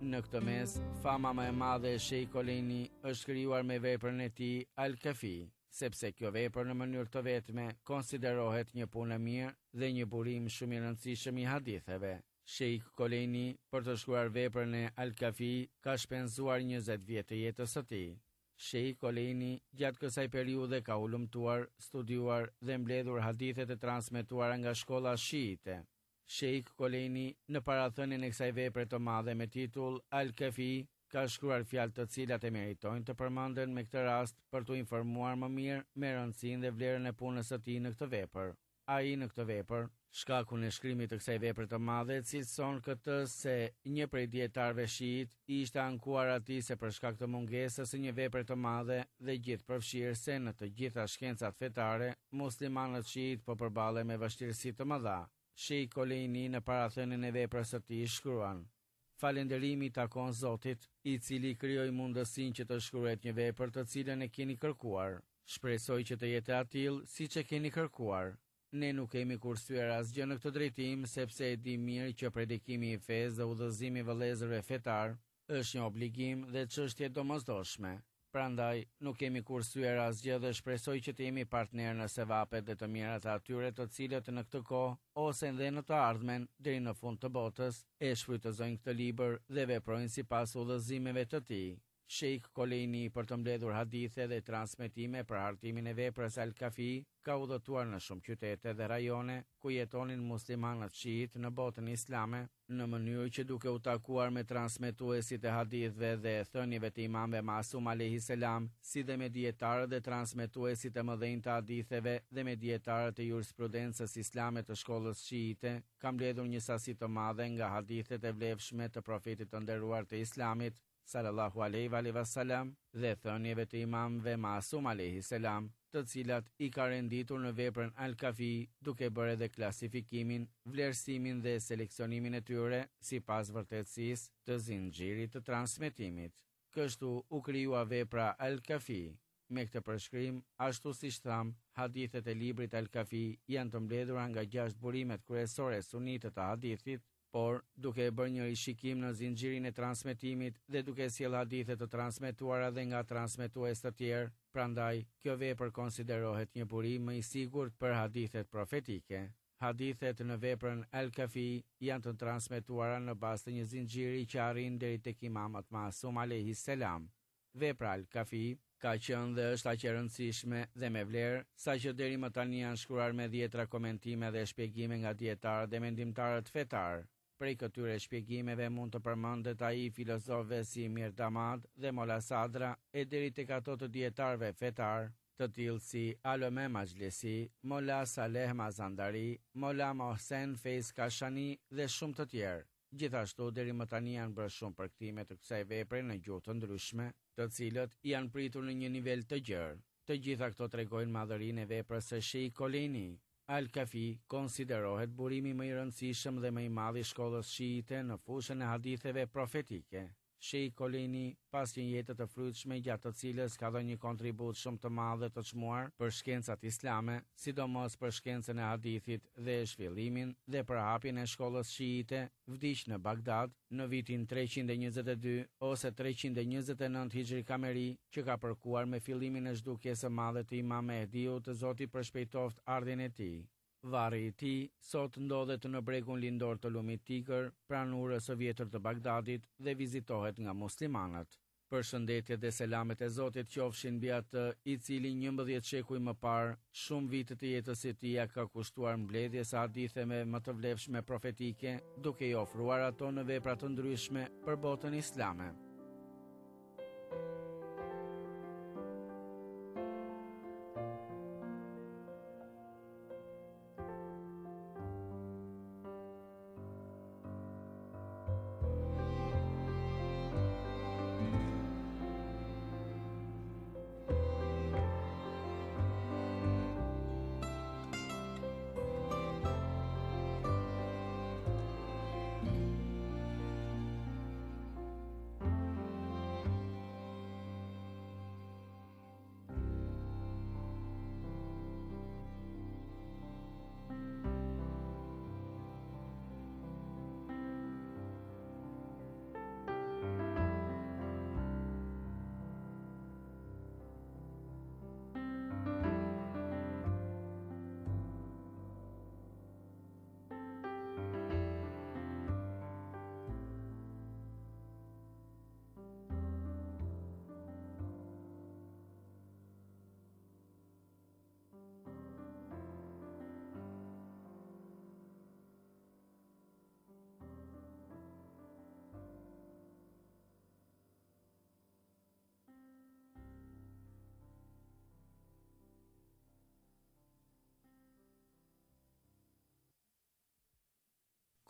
Në këtë mes, fama më e madhe e Sheikh Koleni është krijuar me veprën e tij Al-Kafi, sepse kjo vepër në mënyrë të vetme konsiderohet një punë e mirë dhe një burim shumë i rëndësishëm i haditheve. Sheikh Koleni, për të shkruar veprën e Al-Kafi, ka shpenzuar njëzet vjet të jetës së tij. Sheikh Koleni gjatë kësaj periudhe ka ulëmtuar, studiuar dhe mbledhur hadithet e transmetuara nga shkolla shiite. Sheikh Koleni në parathënien e kësaj vepre të madhe me titull Al-Kafi ka shkruar fjalë të cilat e meritojnë të përmenden me këtë rast për t'u informuar më mirë me rëndësinë dhe vlerën e punës së tij në këtë vepër. Ai në këtë vepër, shkakun e shkrimit të kësaj vepre të madhe, cilëson këtë se një prej dietarëve shiit ishte ankuar atij se për shkak të mungesës së një vepre të madhe dhe gjithë përfshirëse në të gjitha shkencat fetare, muslimanët shiit po përballen me vështirësi të mëdha. Sheikh Koleni në parathënien e veprës së tij shkruan: Falënderimi takon Zotit, i cili krijoi mundësinë që të shkruhet një vepër të cilën e keni kërkuar. Shpresoj që të jetë e tillë siç e keni kërkuar. Ne nuk kemi kursyer asgjë në këtë drejtim, sepse e di mirë që predikimi i fesë dhe udhëzimi i vëllezërve fetar është një obligim dhe çështje domosdoshme. Prandaj, nuk kemi kursyer asgjë dhe shpresoj që të jemi partner në sevapet dhe të mirat e atyre të cilët në këtë kohë ose edhe në të ardhmen deri në fund të botës e shfrytëzojnë këtë libër dhe veprojnë sipas udhëzimeve të tij. Sheikh Koleni, për të mbledhur hadithe dhe transmetime për hartimin e veprës Al-Kafi, ka udhëtuar në shumë qytete dhe rajone ku jetonin muslimanët shiit në botën islame, në mënyrë që duke u takuar me transmetuesit e hadithve dhe thënieve të imamëve Masum alayhis salam, si dhe me dietarët dhe transmetuesit e mëdhenj të haditheve dhe me dietarët e jurisprudencës islame të shkollës shiite, ka mbledhur një sasi të madhe nga hadithet e vlefshme të profetit të nderuar të islamit, sallallahu alaihi wasallam, dhe thënieve të imamëve Masum alayhis salam, të cilat i ka renditur në veprën Al-Kafi, duke bërë edhe klasifikimin, vlerësimin dhe seleksionimin e tyre sipas vërtetësisë të zinxhirit të transmetimit. Kështu u krijua vepra Al-Kafi. Me këtë përshkrim, ashtu siç tham, hadithet e librit Al-Kafi janë të mbledhura nga gjashtë burimet kryesore sunite të hadithit, por duke e bërë një rishikim në zinxhirin e transmetimit dhe duke sjellë hadithe të transmetuara dhe nga transmetues të tjerë, prandaj kjo vepër konsiderohet një burim më i sigurt për hadithet profetike. Hadithet në veprën Al-Kafi janë të transmetuara në bazë të një zinxhiri që arrin deri tek Imamët Masum alayhis salam. Vepra Al-Kafi ka qenë dhe është aq e rëndësishme dhe me vlerë, saqë deri më tani janë shkruar me dhjetra komentime dhe shpjegime nga dietarët dhe mendimtarët fetar. Prej këtyre shpjegimeve mund të përmendet ai filozofëve si Mir Damad dhe Molla Sadra, e deri tek ato të dietarëve fetar, të tillë si Alome Majlisi, Molla Saleh Mazandari, Molla Mohsen Feiz Kashani dhe shumë të tjerë. Gjithashtu deri më tani janë bërë shumë përkthime të kësaj vepre në gjuhë të ndryshme, të cilët janë pritur në një nivel të gjerë. Të gjitha këto tregojnë madhërinë e veprës së Sheikh Koleni. Al-Kafi konsiderohet burimi më i rëndësishëm dhe më i madh i shkollës shiite në fushën e haditheve profetike. Sheikh Koleni, pas një jete të frytshme gjatë të cilës ka dhënë një kontribut shumë të madh dhe të çmuar për shkencat islame, sidomos për shkencën e hadithit dhe zhvillimin dhe përhapjen e shkollës shiite, vdiq në Bagdad në vitin treqind e njëzet e dy ose treqind e njëzet e nëntë Hijri Kameri, që ka përkuar me fillimin e zhdukjes së madhe të Imam Mehdiut, të Zoti përshpejtoft ardhin e tij. Varri i tij sot ndodhet në bregun lindor të lumit Tigër, pranë urës së vjetër të Bagdadit dhe vizitohet nga muslimanët. Përshëndetje dhe selamet e Zotit qofshin mbi atë i cili njëmbëdhjetë shekuj më parë, shumë vite të jetës së tij ka kushtuar mbledhjes së haditheve më të vlefshme profetike, duke i ofruar ato në vepra të ndryshme për botën islame.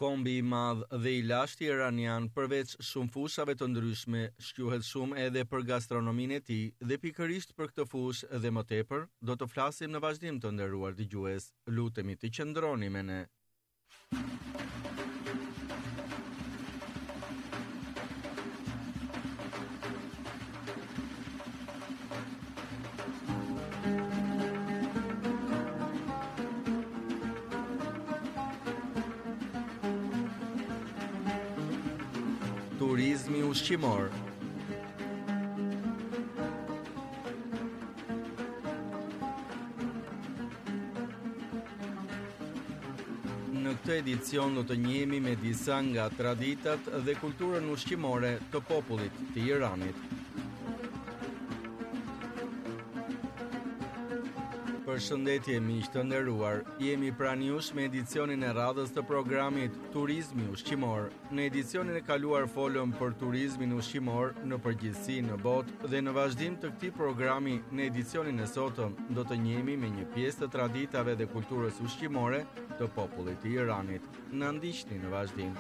Kombi i madh dhe i lashtë iranian përveç shumë fushave të ndryshme, shquhet shumë edhe për gastronominë e tij dhe pikërisht për këtë fushë dhe më tepër do të flasim në vazhdim të nderuar dëgjues. Lutemi të qëndroni me ne. Turizmi ushqimor. Në këtë edicion do të njihemi me disa nga traditat dhe kulturën ushqimore të popullit të Iranit. Përshëndetje miq të nderuar, jemi pranë jush me edicionin e radhës të programit Turizmi ushqimor. Në edicionin e kaluar folëm për turizmin ushqimor në përgjithësi në botë dhe në vazhdim të këtij programi në edicionin e sotëm do të njihemi me një pjesë të traditave dhe kulturës ushqimore të popullit të Iranit. Na ndiqni në vazhdim.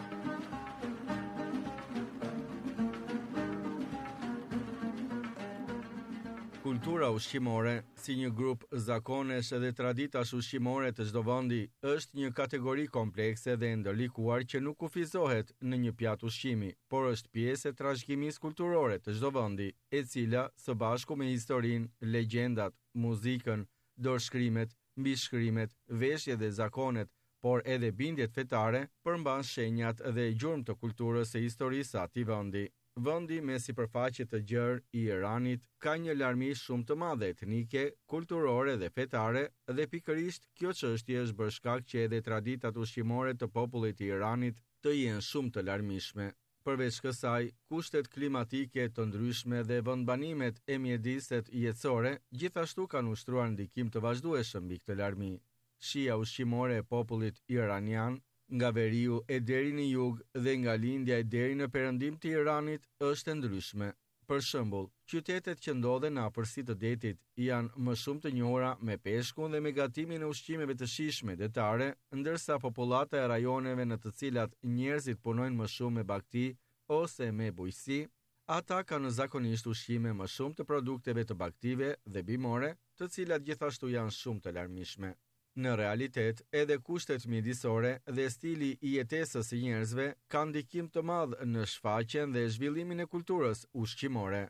Kultura ushqimore, si një grup zakonesh dhe traditash ushqimore të çdo vendi, është një kategori komplekse dhe ndërlikuar që nuk kufizohet në një pjatë ushqimi, por është pjesë e trashëgimisë kulturore të çdo vendi, e cila së bashku me historinë, legjendat, muzikën, dorëshkrimet, mbishkrimet, veshjet dhe zakonet, por edhe bindjet fetare, përmban shenjat dhe gjurmë të kulturës së historisë së atij vendi. Vendi me sipërfaqe të gjerë i Iranit ka një larmi shumë të madhe etnike, kulturore dhe fetare dhe pikërisht kjo çështje është bërë shkak që edhe traditat ushqimore të popullit të Iranit të jenë shumë të larmishme. Përveç kësaj, kushtet klimatike të ndryshme dhe vendbanimet e mjediset jetësore gjithashtu kanë ushtruar ndikim të vazhdueshëm mbi këtë larmi. Shija ushqimore e popullit iranian nga veriu e deri në jug dhe nga lindja e deri në perëndim të Iranit është e ndryshme. Për shembull, qytetet që ndodhen në afërsi të detit janë më shumë të njohura me peshkun dhe me gatimin e ushqimeve të shijshme detare, ndërsa popullata e rajoneve në të cilat njerëzit punojnë më shumë me bagti ose me bujqësi, ata kanë zakonisht ushqime më shumë të produkteve të bagtive dhe bimore, të cilat gjithashtu janë shumë të larmishme. Në realitet, edhe kushtet mjedisore dhe stili i jetesës së njerëzve kanë ndikim të madh në shfaqjen dhe zhvillimin e kulturës ushqimore.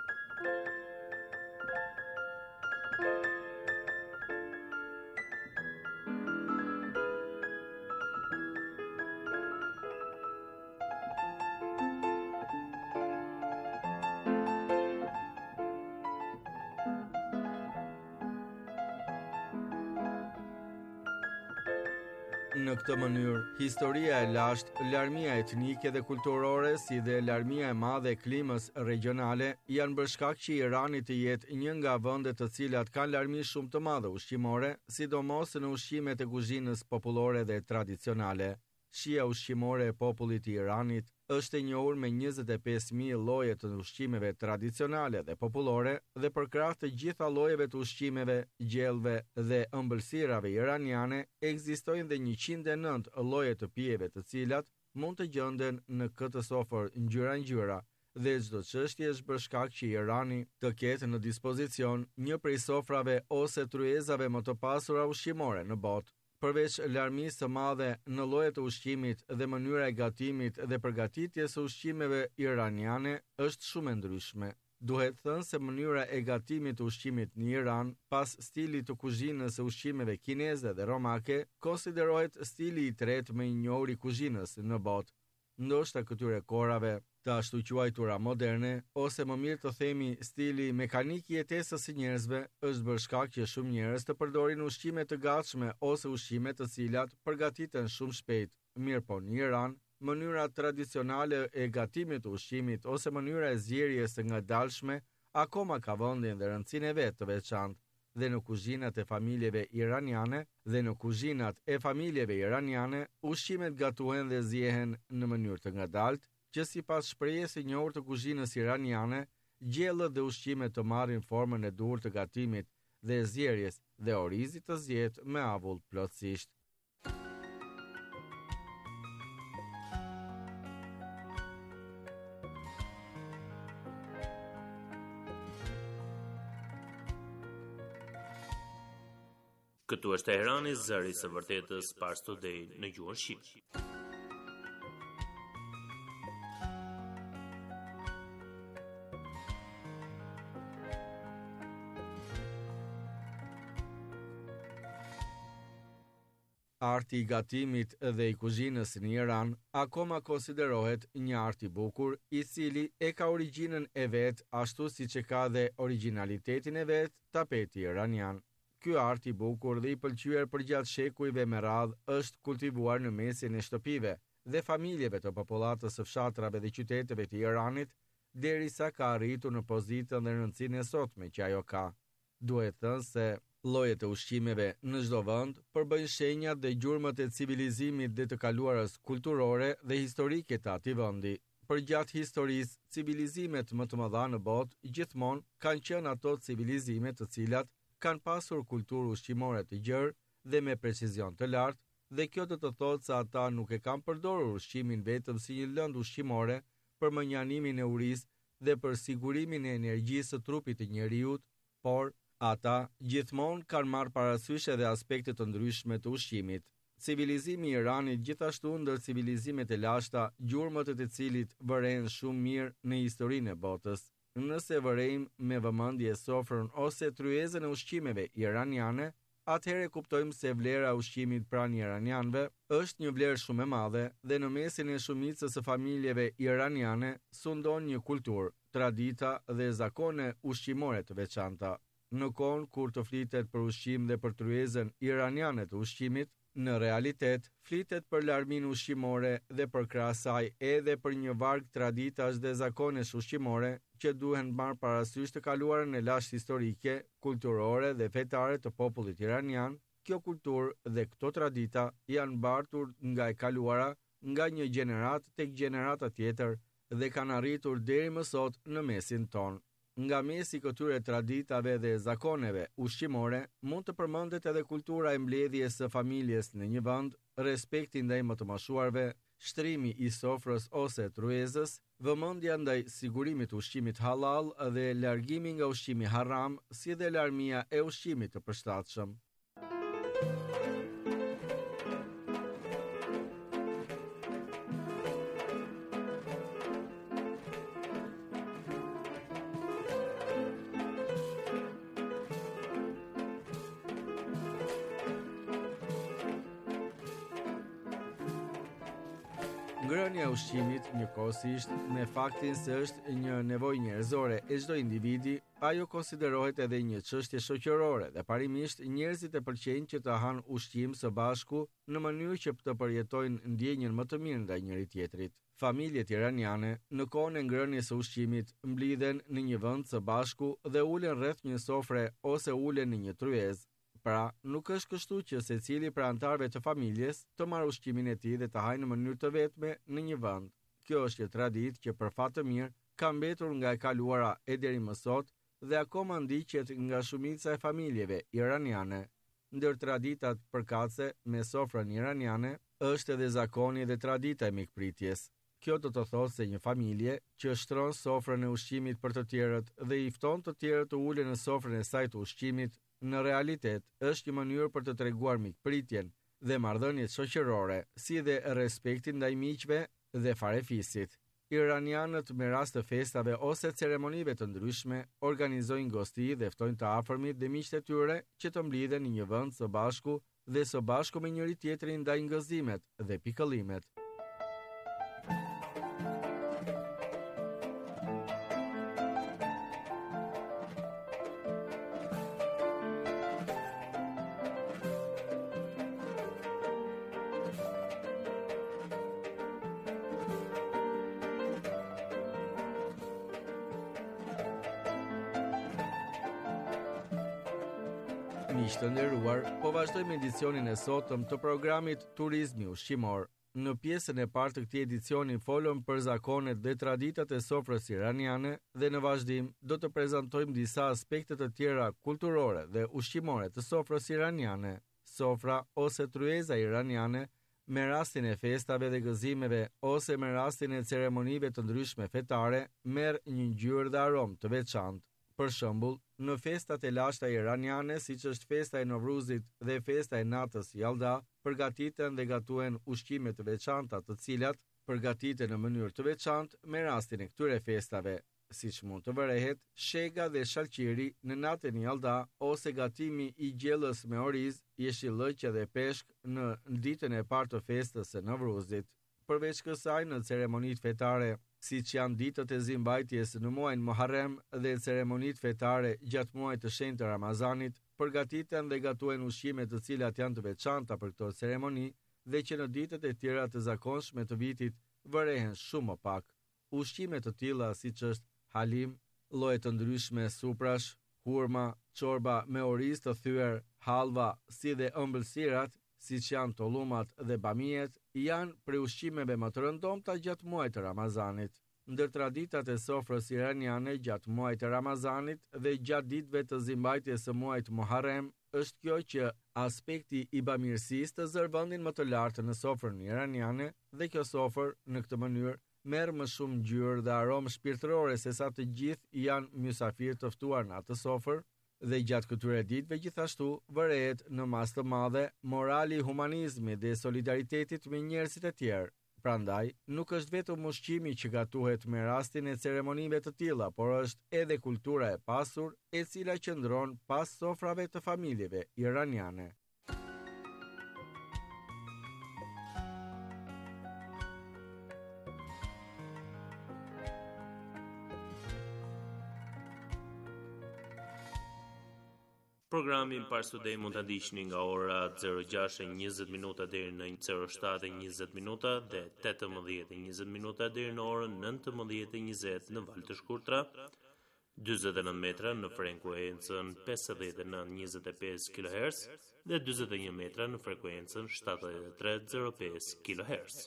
Në këtë mënyrë, historia e lashtë, larmia etnike dhe kulturore, si dhe larmia e madhe e klimës regionale, janë bërë shkak që Irani të jetë një nga vendet të cilat kanë larmi shumë të madhe ushqimore, sidomos në ushqimet e kuzhinës popullore dhe tradicionale. Shija ushqimore e popullit të Iranit është e njohur me njëzet e pesë mijë lloje të ushqimeve tradicionale dhe popullore dhe për krah të gjitha llojeve të ushqimeve, gjellëve dhe ëmbëlsirave iraniane, ekzistojnë dhe njëqind e nëntë lloje të pijeve të cilat mund të gjenden në këtë sofër ngjyra-ngjyra dhe çdo çështje është bërë shkak që Irani të ketë në dispozicion një prej sofrave ose tryezave më të pasura ushqimore në botë. Përveç larmisë së madhe në llojet e ushqimit dhe mënyra e gatimit dhe përgatitjes së ushqimeve iraniane është shumë e ndryshme. Duhet thënë se mënyra e gatimit të ushqimit në Iran, pas stilit të kuzhinës së ushqimeve kineze dhe romake, konsiderohet stili i tretë më i njohur i kuzhinës në botë. Ndoshta këtyre kohërave të ashtu quajtura moderne, ose më mirë të themi stili mekanik i jetesës së njerëzve, është bërë shkak që shumë njerëz të përdorin ushqime të gatshme ose ushqime të cilat përgatiten shumë shpejt. Mirëpo në Iran, mënyra tradicionale e gatimit të ushqimit ose mënyra e zgjerrjes së ngadalshme akoma ka vendin dhe rëndësinë e vet të veçantë. Dhe në kuzhinat e familjeve iraniane dhe në kuzhinat e familjeve iraniane, ushqimet gatuhen dhe zjehen në mënyrë të ngadaltë, që sipas shprehjes së njohur të kuzhinës iraniane, gjellët dhe ushqimet të marrin formën e duhur të gatimit dhe zgjerrjes dhe orizi të zjetë me avull plotësisht. Këtu është Teherani, zëri së vërtetës, Pars Today në gjuhën shqipe. Arti i gatimit dhe i kuzhinës në Iran akoma konsiderohet një art i bukur, i cili e ka origjinën e vet, ashtu siç e ka dhe origjinalitetin e vet tapeti iranian. Ky art i bukur dhe i pëlqyer përgjatë shekujve me radhë është kultivuar në mesin e shtëpive dhe familjeve të popullatës së fshatrave dhe qyteteve të Iranit, derisa ka arritur në pozitën dhe rëndësinë e sotme që ajo ka. Duhet thënë se llojet e ushqimeve në çdo vend përbëjnë shenjat dhe gjurmët e civilizimit dhe të kaluarës kulturore dhe historike të atij vendi. Përgjatë historisë, civilizimet më të mëdha në botë gjithmonë kanë qenë ato civilizime të cilat kanë pasur kulturë ushqimore të gjerë dhe me precizion të lartë, dhe kjo do të thotë se ata nuk e kanë përdorur ushqimin vetëm si një lëndë ushqimore për mënjanimin e urisë dhe për sigurimin e energjisë së trupit të njerëzit, por ata gjithmonë kanë marrë parasysh edhe aspekte të ndryshme të ushqimit. Civilizimi i Iranit gjithashtu ndër civilizimet e lashta, gjurmët e të cilit vëren shumë mirë në historinë e botës. Nëse vërejmë me vëmendje sofrën ose tryezën e ushqimeve iraniane, atëherë kuptojmë se vlera e ushqimit pranë iranianëve është një vlerë shumë e madhe dhe në mesin e shumicës së familjeve iraniane sundon një kulturë, tradita dhe zakone ushqimore të veçanta. Në kohën kur të flitet për ushqim dhe për tryezën iraniane të ushqimit, në realitet flitet për larminë ushqimore dhe për krah saj edhe për një varg traditash dhe zakonesh ushqimore që duhen marrë parasysh të kaluarën e lashtë historike, kulturore dhe fetare të popullit iranian. Kjo kulturë dhe këto tradita janë mbartur nga e kaluara nga një gjenerat tek gjenerata tjetër dhe kanë arritur deri më sot në mesin tonë. Nga mesi këtyre traditave dhe zakoneve ushqimore, mund të përmendet edhe kultura e mbledhjes së familjes në një vend, respekti ndaj më të moshuarve, shtrimi i sofrës ose tryezës, vëmendja ndaj sigurimit të ushqimit halal dhe largimi nga ushqimi haram, si dhe larmia e ushqimit të përshtatshëm. Ngrënia e ushqimit njëkohësisht me faktin se është një nevojë njerëzore e çdo individi, ajo konsiderohet edhe një çështje shoqërore dhe parimisht njerëzit e pëlqejnë që të hanë ushqim së bashku në mënyrë që të përjetojnë ndjenjen më të mirë ndaj njëri tjetrit. Familjet iraniane në kohën e ngrënies së ushqimit mblidhen në një vend së bashku dhe ulen rreth një sofre ose ulen në një tryezë. Pra, nuk është kështu që secili prej anëtarëve të familjes të marrë ushqimin e tij dhe të hajë në mënyrë të vetme në një vend. Kjo është një traditë që për fat të mirë ka mbetur nga e kaluara e deri më sot dhe akoma ndiqet nga shumica e familjeve iraniane. Ndër traditat përkatëse me sofrën iraniane është edhe zakoni dhe tradita e mikpritjes. Kjo do të thotë se një familje që shtron sofrën e ushqimit për të tjerët dhe i fton të tjerët të ulen në sofrën e saj të ushqimit, në realitet është një mënyrë për të treguar mikpritjen dhe marrëdhëniet shoqërore, si dhe respektin ndaj miqve dhe farefisit. Iranianët me rast të festave ose ceremonive të ndryshme organizojnë gosti dhe ftojnë të afërmit dhe miqtë e tyre që të mblidhen në një vend së bashku dhe së bashku me njëri tjetrin ndaj ngëzimet dhe pikëllimet. Miq të nderuar, po vazhdojmë edicionin e sotëm të programit Turizmi Ushqimor. Në pjesën e parë të këtij edicioni folëm për zakonet dhe traditat e sofrës iraniane dhe në vazhdim do të prezantojmë disa aspekte të tjera kulturore dhe ushqimore të sofrës iraniane. Sofra ose tryeza iraniane me rastin e festave dhe gëzimeve ose me rastin e ceremonive të ndryshme fetare merr një ngjyrë dhe aromë të veçantë. Për shembull, në festat e lashta iraniane, siç është festa e Novruzit dhe festa e natës Yalda, përgatiten dhe gatuhen ushqime të veçanta, të cilat përgatiten në mënyrë të veçantë me rastin e këtyre festave, siç mund të vërehet shega dhe shalqiri në natën e Yalda ose gatimi i gjellës me oriz, jeshillëqe dhe peshk në ditën e parë të festës së Novruzit. Përveç kësaj, në ceremonitë fetare, siç janë ditët e zimbajtjes në muajin Muharrem dhe ceremonitë fetare gjatë muajit të shenjtë të Ramazanit, përgatiten dhe gatuhen ushqime të cilat janë të veçanta për këto ceremoni dhe që në ditët e tjera të zakonshme të vitit vërehen shumë më pak. Ushqime të tilla siç është halim, lloje të ndryshme suprash, hurma, çorba me oriz të thyer, hallva, si dhe ëmbëlsirat, siç janë tollumat dhe bamijet, janë prej ushqimeve më të rëndomta gjatë muajit të Ramazanit. Ndër traditat e sofrës iraniane gjatë muajit të Ramazanit dhe gjatë ditëve të zimbajtjes së muajit Muharrem, është kjo që aspekti i bamirësisë të zër vendin më të lartë në sofrën iraniane dhe kjo sofër në këtë mënyrë merr më shumë ngjyrë dhe aromë shpirtërore sesa të gjithë janë mysafir të ftuar në atë sofër. Dhe gjatë këtyre ditëve gjithashtu vërehet në masë të madhe morali i humanizmit dhe solidaritetit me njerëzit e tjerë. Prandaj, nuk është vetëm ushqimi që gatuhet me rastin e ceremonive të tilla, por është edhe kultura e pasur e cila qëndron pas sofrave të familjeve iraniane. Programin Parsudej mund ta ndiqni nga ora zero gjashtë e njëzet minuta deri në zero shtatë e njëzet minuta dhe tetëmbëdhjetë e njëzet minuta deri në orën nëntëmbëdhjetë e njëzet në valë të shkurtra, dyzet e nëntë metra në frekuencën pesëdhjetë e nëntë njëzet e pesë kilohertz dhe dyzet e një metra në frekuencën shtatëdhjetë e tre zero pesë kilohertz.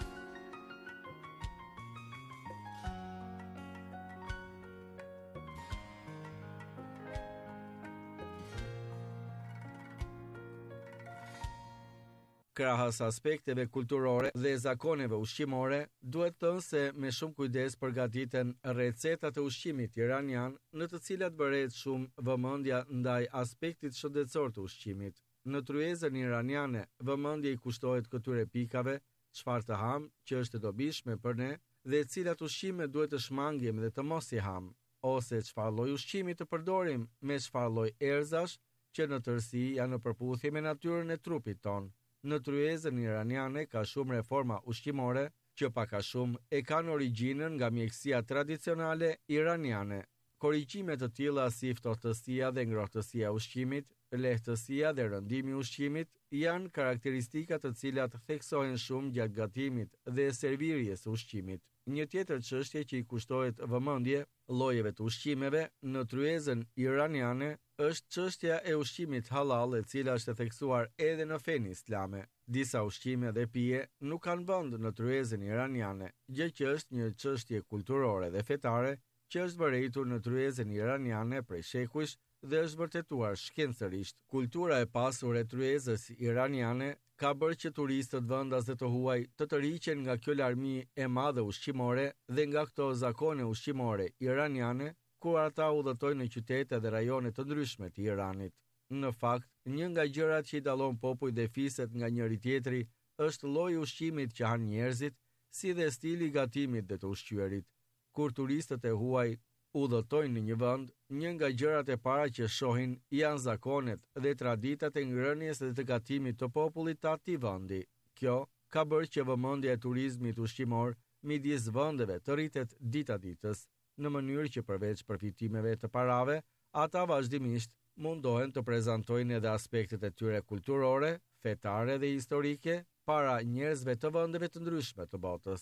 Krahas aspekteve kulturore dhe zakoneve ushqimore, duhet thënë se me shumë kujdes përgatiten recetat e ushqimit iranian, në të cilat bëret shumë vëmendja ndaj aspektit shëndetësor të ushqimit. Në tryezën iraniane, vëmendja i kushtohet këtyre pikave, çfarë të ham, që është e dobishme për ne, dhe cilat ushqime duhet të shmangim dhe të mos i ham, ose çfarë lloj ushqimi të përdorim me çfarë lloj erzash, që në tërësi janë në përputhje me natyrën e trupit tonë. Në tryezën iraniane ka shumë reforma ushqimore që pak a shumë e kanë origjinën nga mjekësia tradicionale iraniane. Korrigjime të tilla si ftohtësia dhe ngrohtësia e ushqimit, lehtësia dhe rëndimi i ushqimit janë karakteristika të cilat theksohen shumë gjatë gatimit dhe servirjes së ushqimit. Një tjetër çështje që i kushtohet vëmendje llojeve të ushqimeve në tryezën iraniane është çështja e ushqimit halal, e cila është e theksuar edhe në fenë islame. Disa ushqime dhe pije nuk kanë vend në tryezën iraniane, gjë që është një çështje kulturore dhe fetare që është vërejtur në tryezën iraniane prej shekujsh dhe është vërtetuar shkencërisht. Kultura e pasur e tryezës iraniane ka bërë që turistët vendas dhe të huaj të tërhiqen nga kjo larmi e madhe ushqimore dhe nga këto zakone ushqimore iraniane, kur ata udhëtojnë në qytete dhe rajone të ndryshme të Iranit. Në fakt, një nga gjërat që i dallon popujt dhe fiset nga njëri tjetri është lloji i ushqimit që han njerëzit, si dhe stili i gatimit dhe të ushqyerit. Kur turistët e huaj udhëtojnë në një vend, një nga gjërat e para që shohin janë zakonet dhe traditat e ngrënies dhe të gatimit të popullit të atij vendi. Kjo ka bërë që vëmendja e turizmit ushqimor midis vendeve të rritet dita ditës, në mënyrë që përveç përfitimeve të parave, ata vazhdimisht mundohen të prezantojnë edhe aspektet e tyre kulturore, fetare dhe historike para njerëzve të vendeve të ndryshme të botës.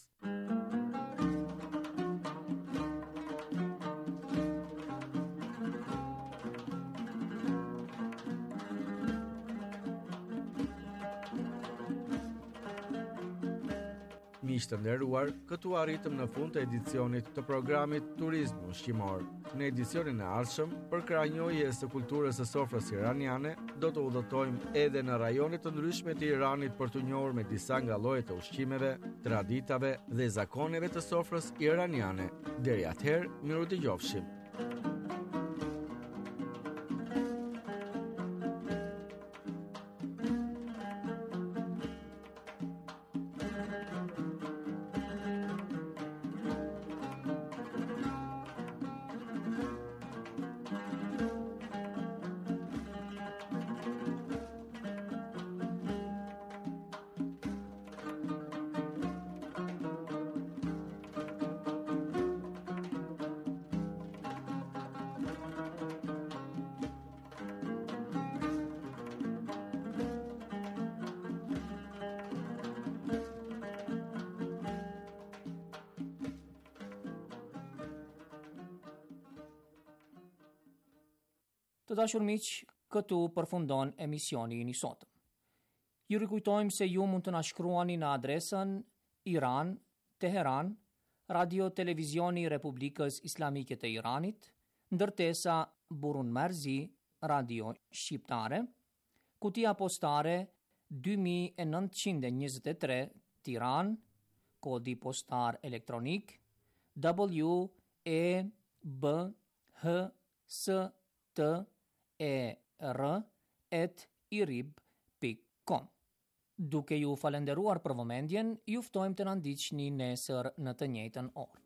Miq të nderuar, këtu arritëm në fund të edicionit të programit Turizmi Ushqimor. Në edicionin e ardhshëm, për krah njohjes së kulturës së sofrës iraniane, do të udhëtojmë edhe në rajone të ndryshme të Iranit për të njohur me disa nga llojet e ushqimeve, traditave dhe zakoneve të sofrës iraniane. Deri atëherë, miru dëgjofshim. Të dashur miq, këtu përfundon emisioni i sotëm. Ju rikujtojmë se ju mund të na shkruani në adresën Iran, Teheran, Radio Televizioni i Republikës Islamike të Iranit, ndërtesa Burun Merzi, Radio Shqiptare, kutia postare dy mijë e nëntëqind e njëzet e tre, Tiranë, kodi postar elektronik W E B H S T E R at irib pikë com. Duke ju falenderuar për vëmendjen, ju ftojmë të na ndiqni nesër në të njëjtën orë.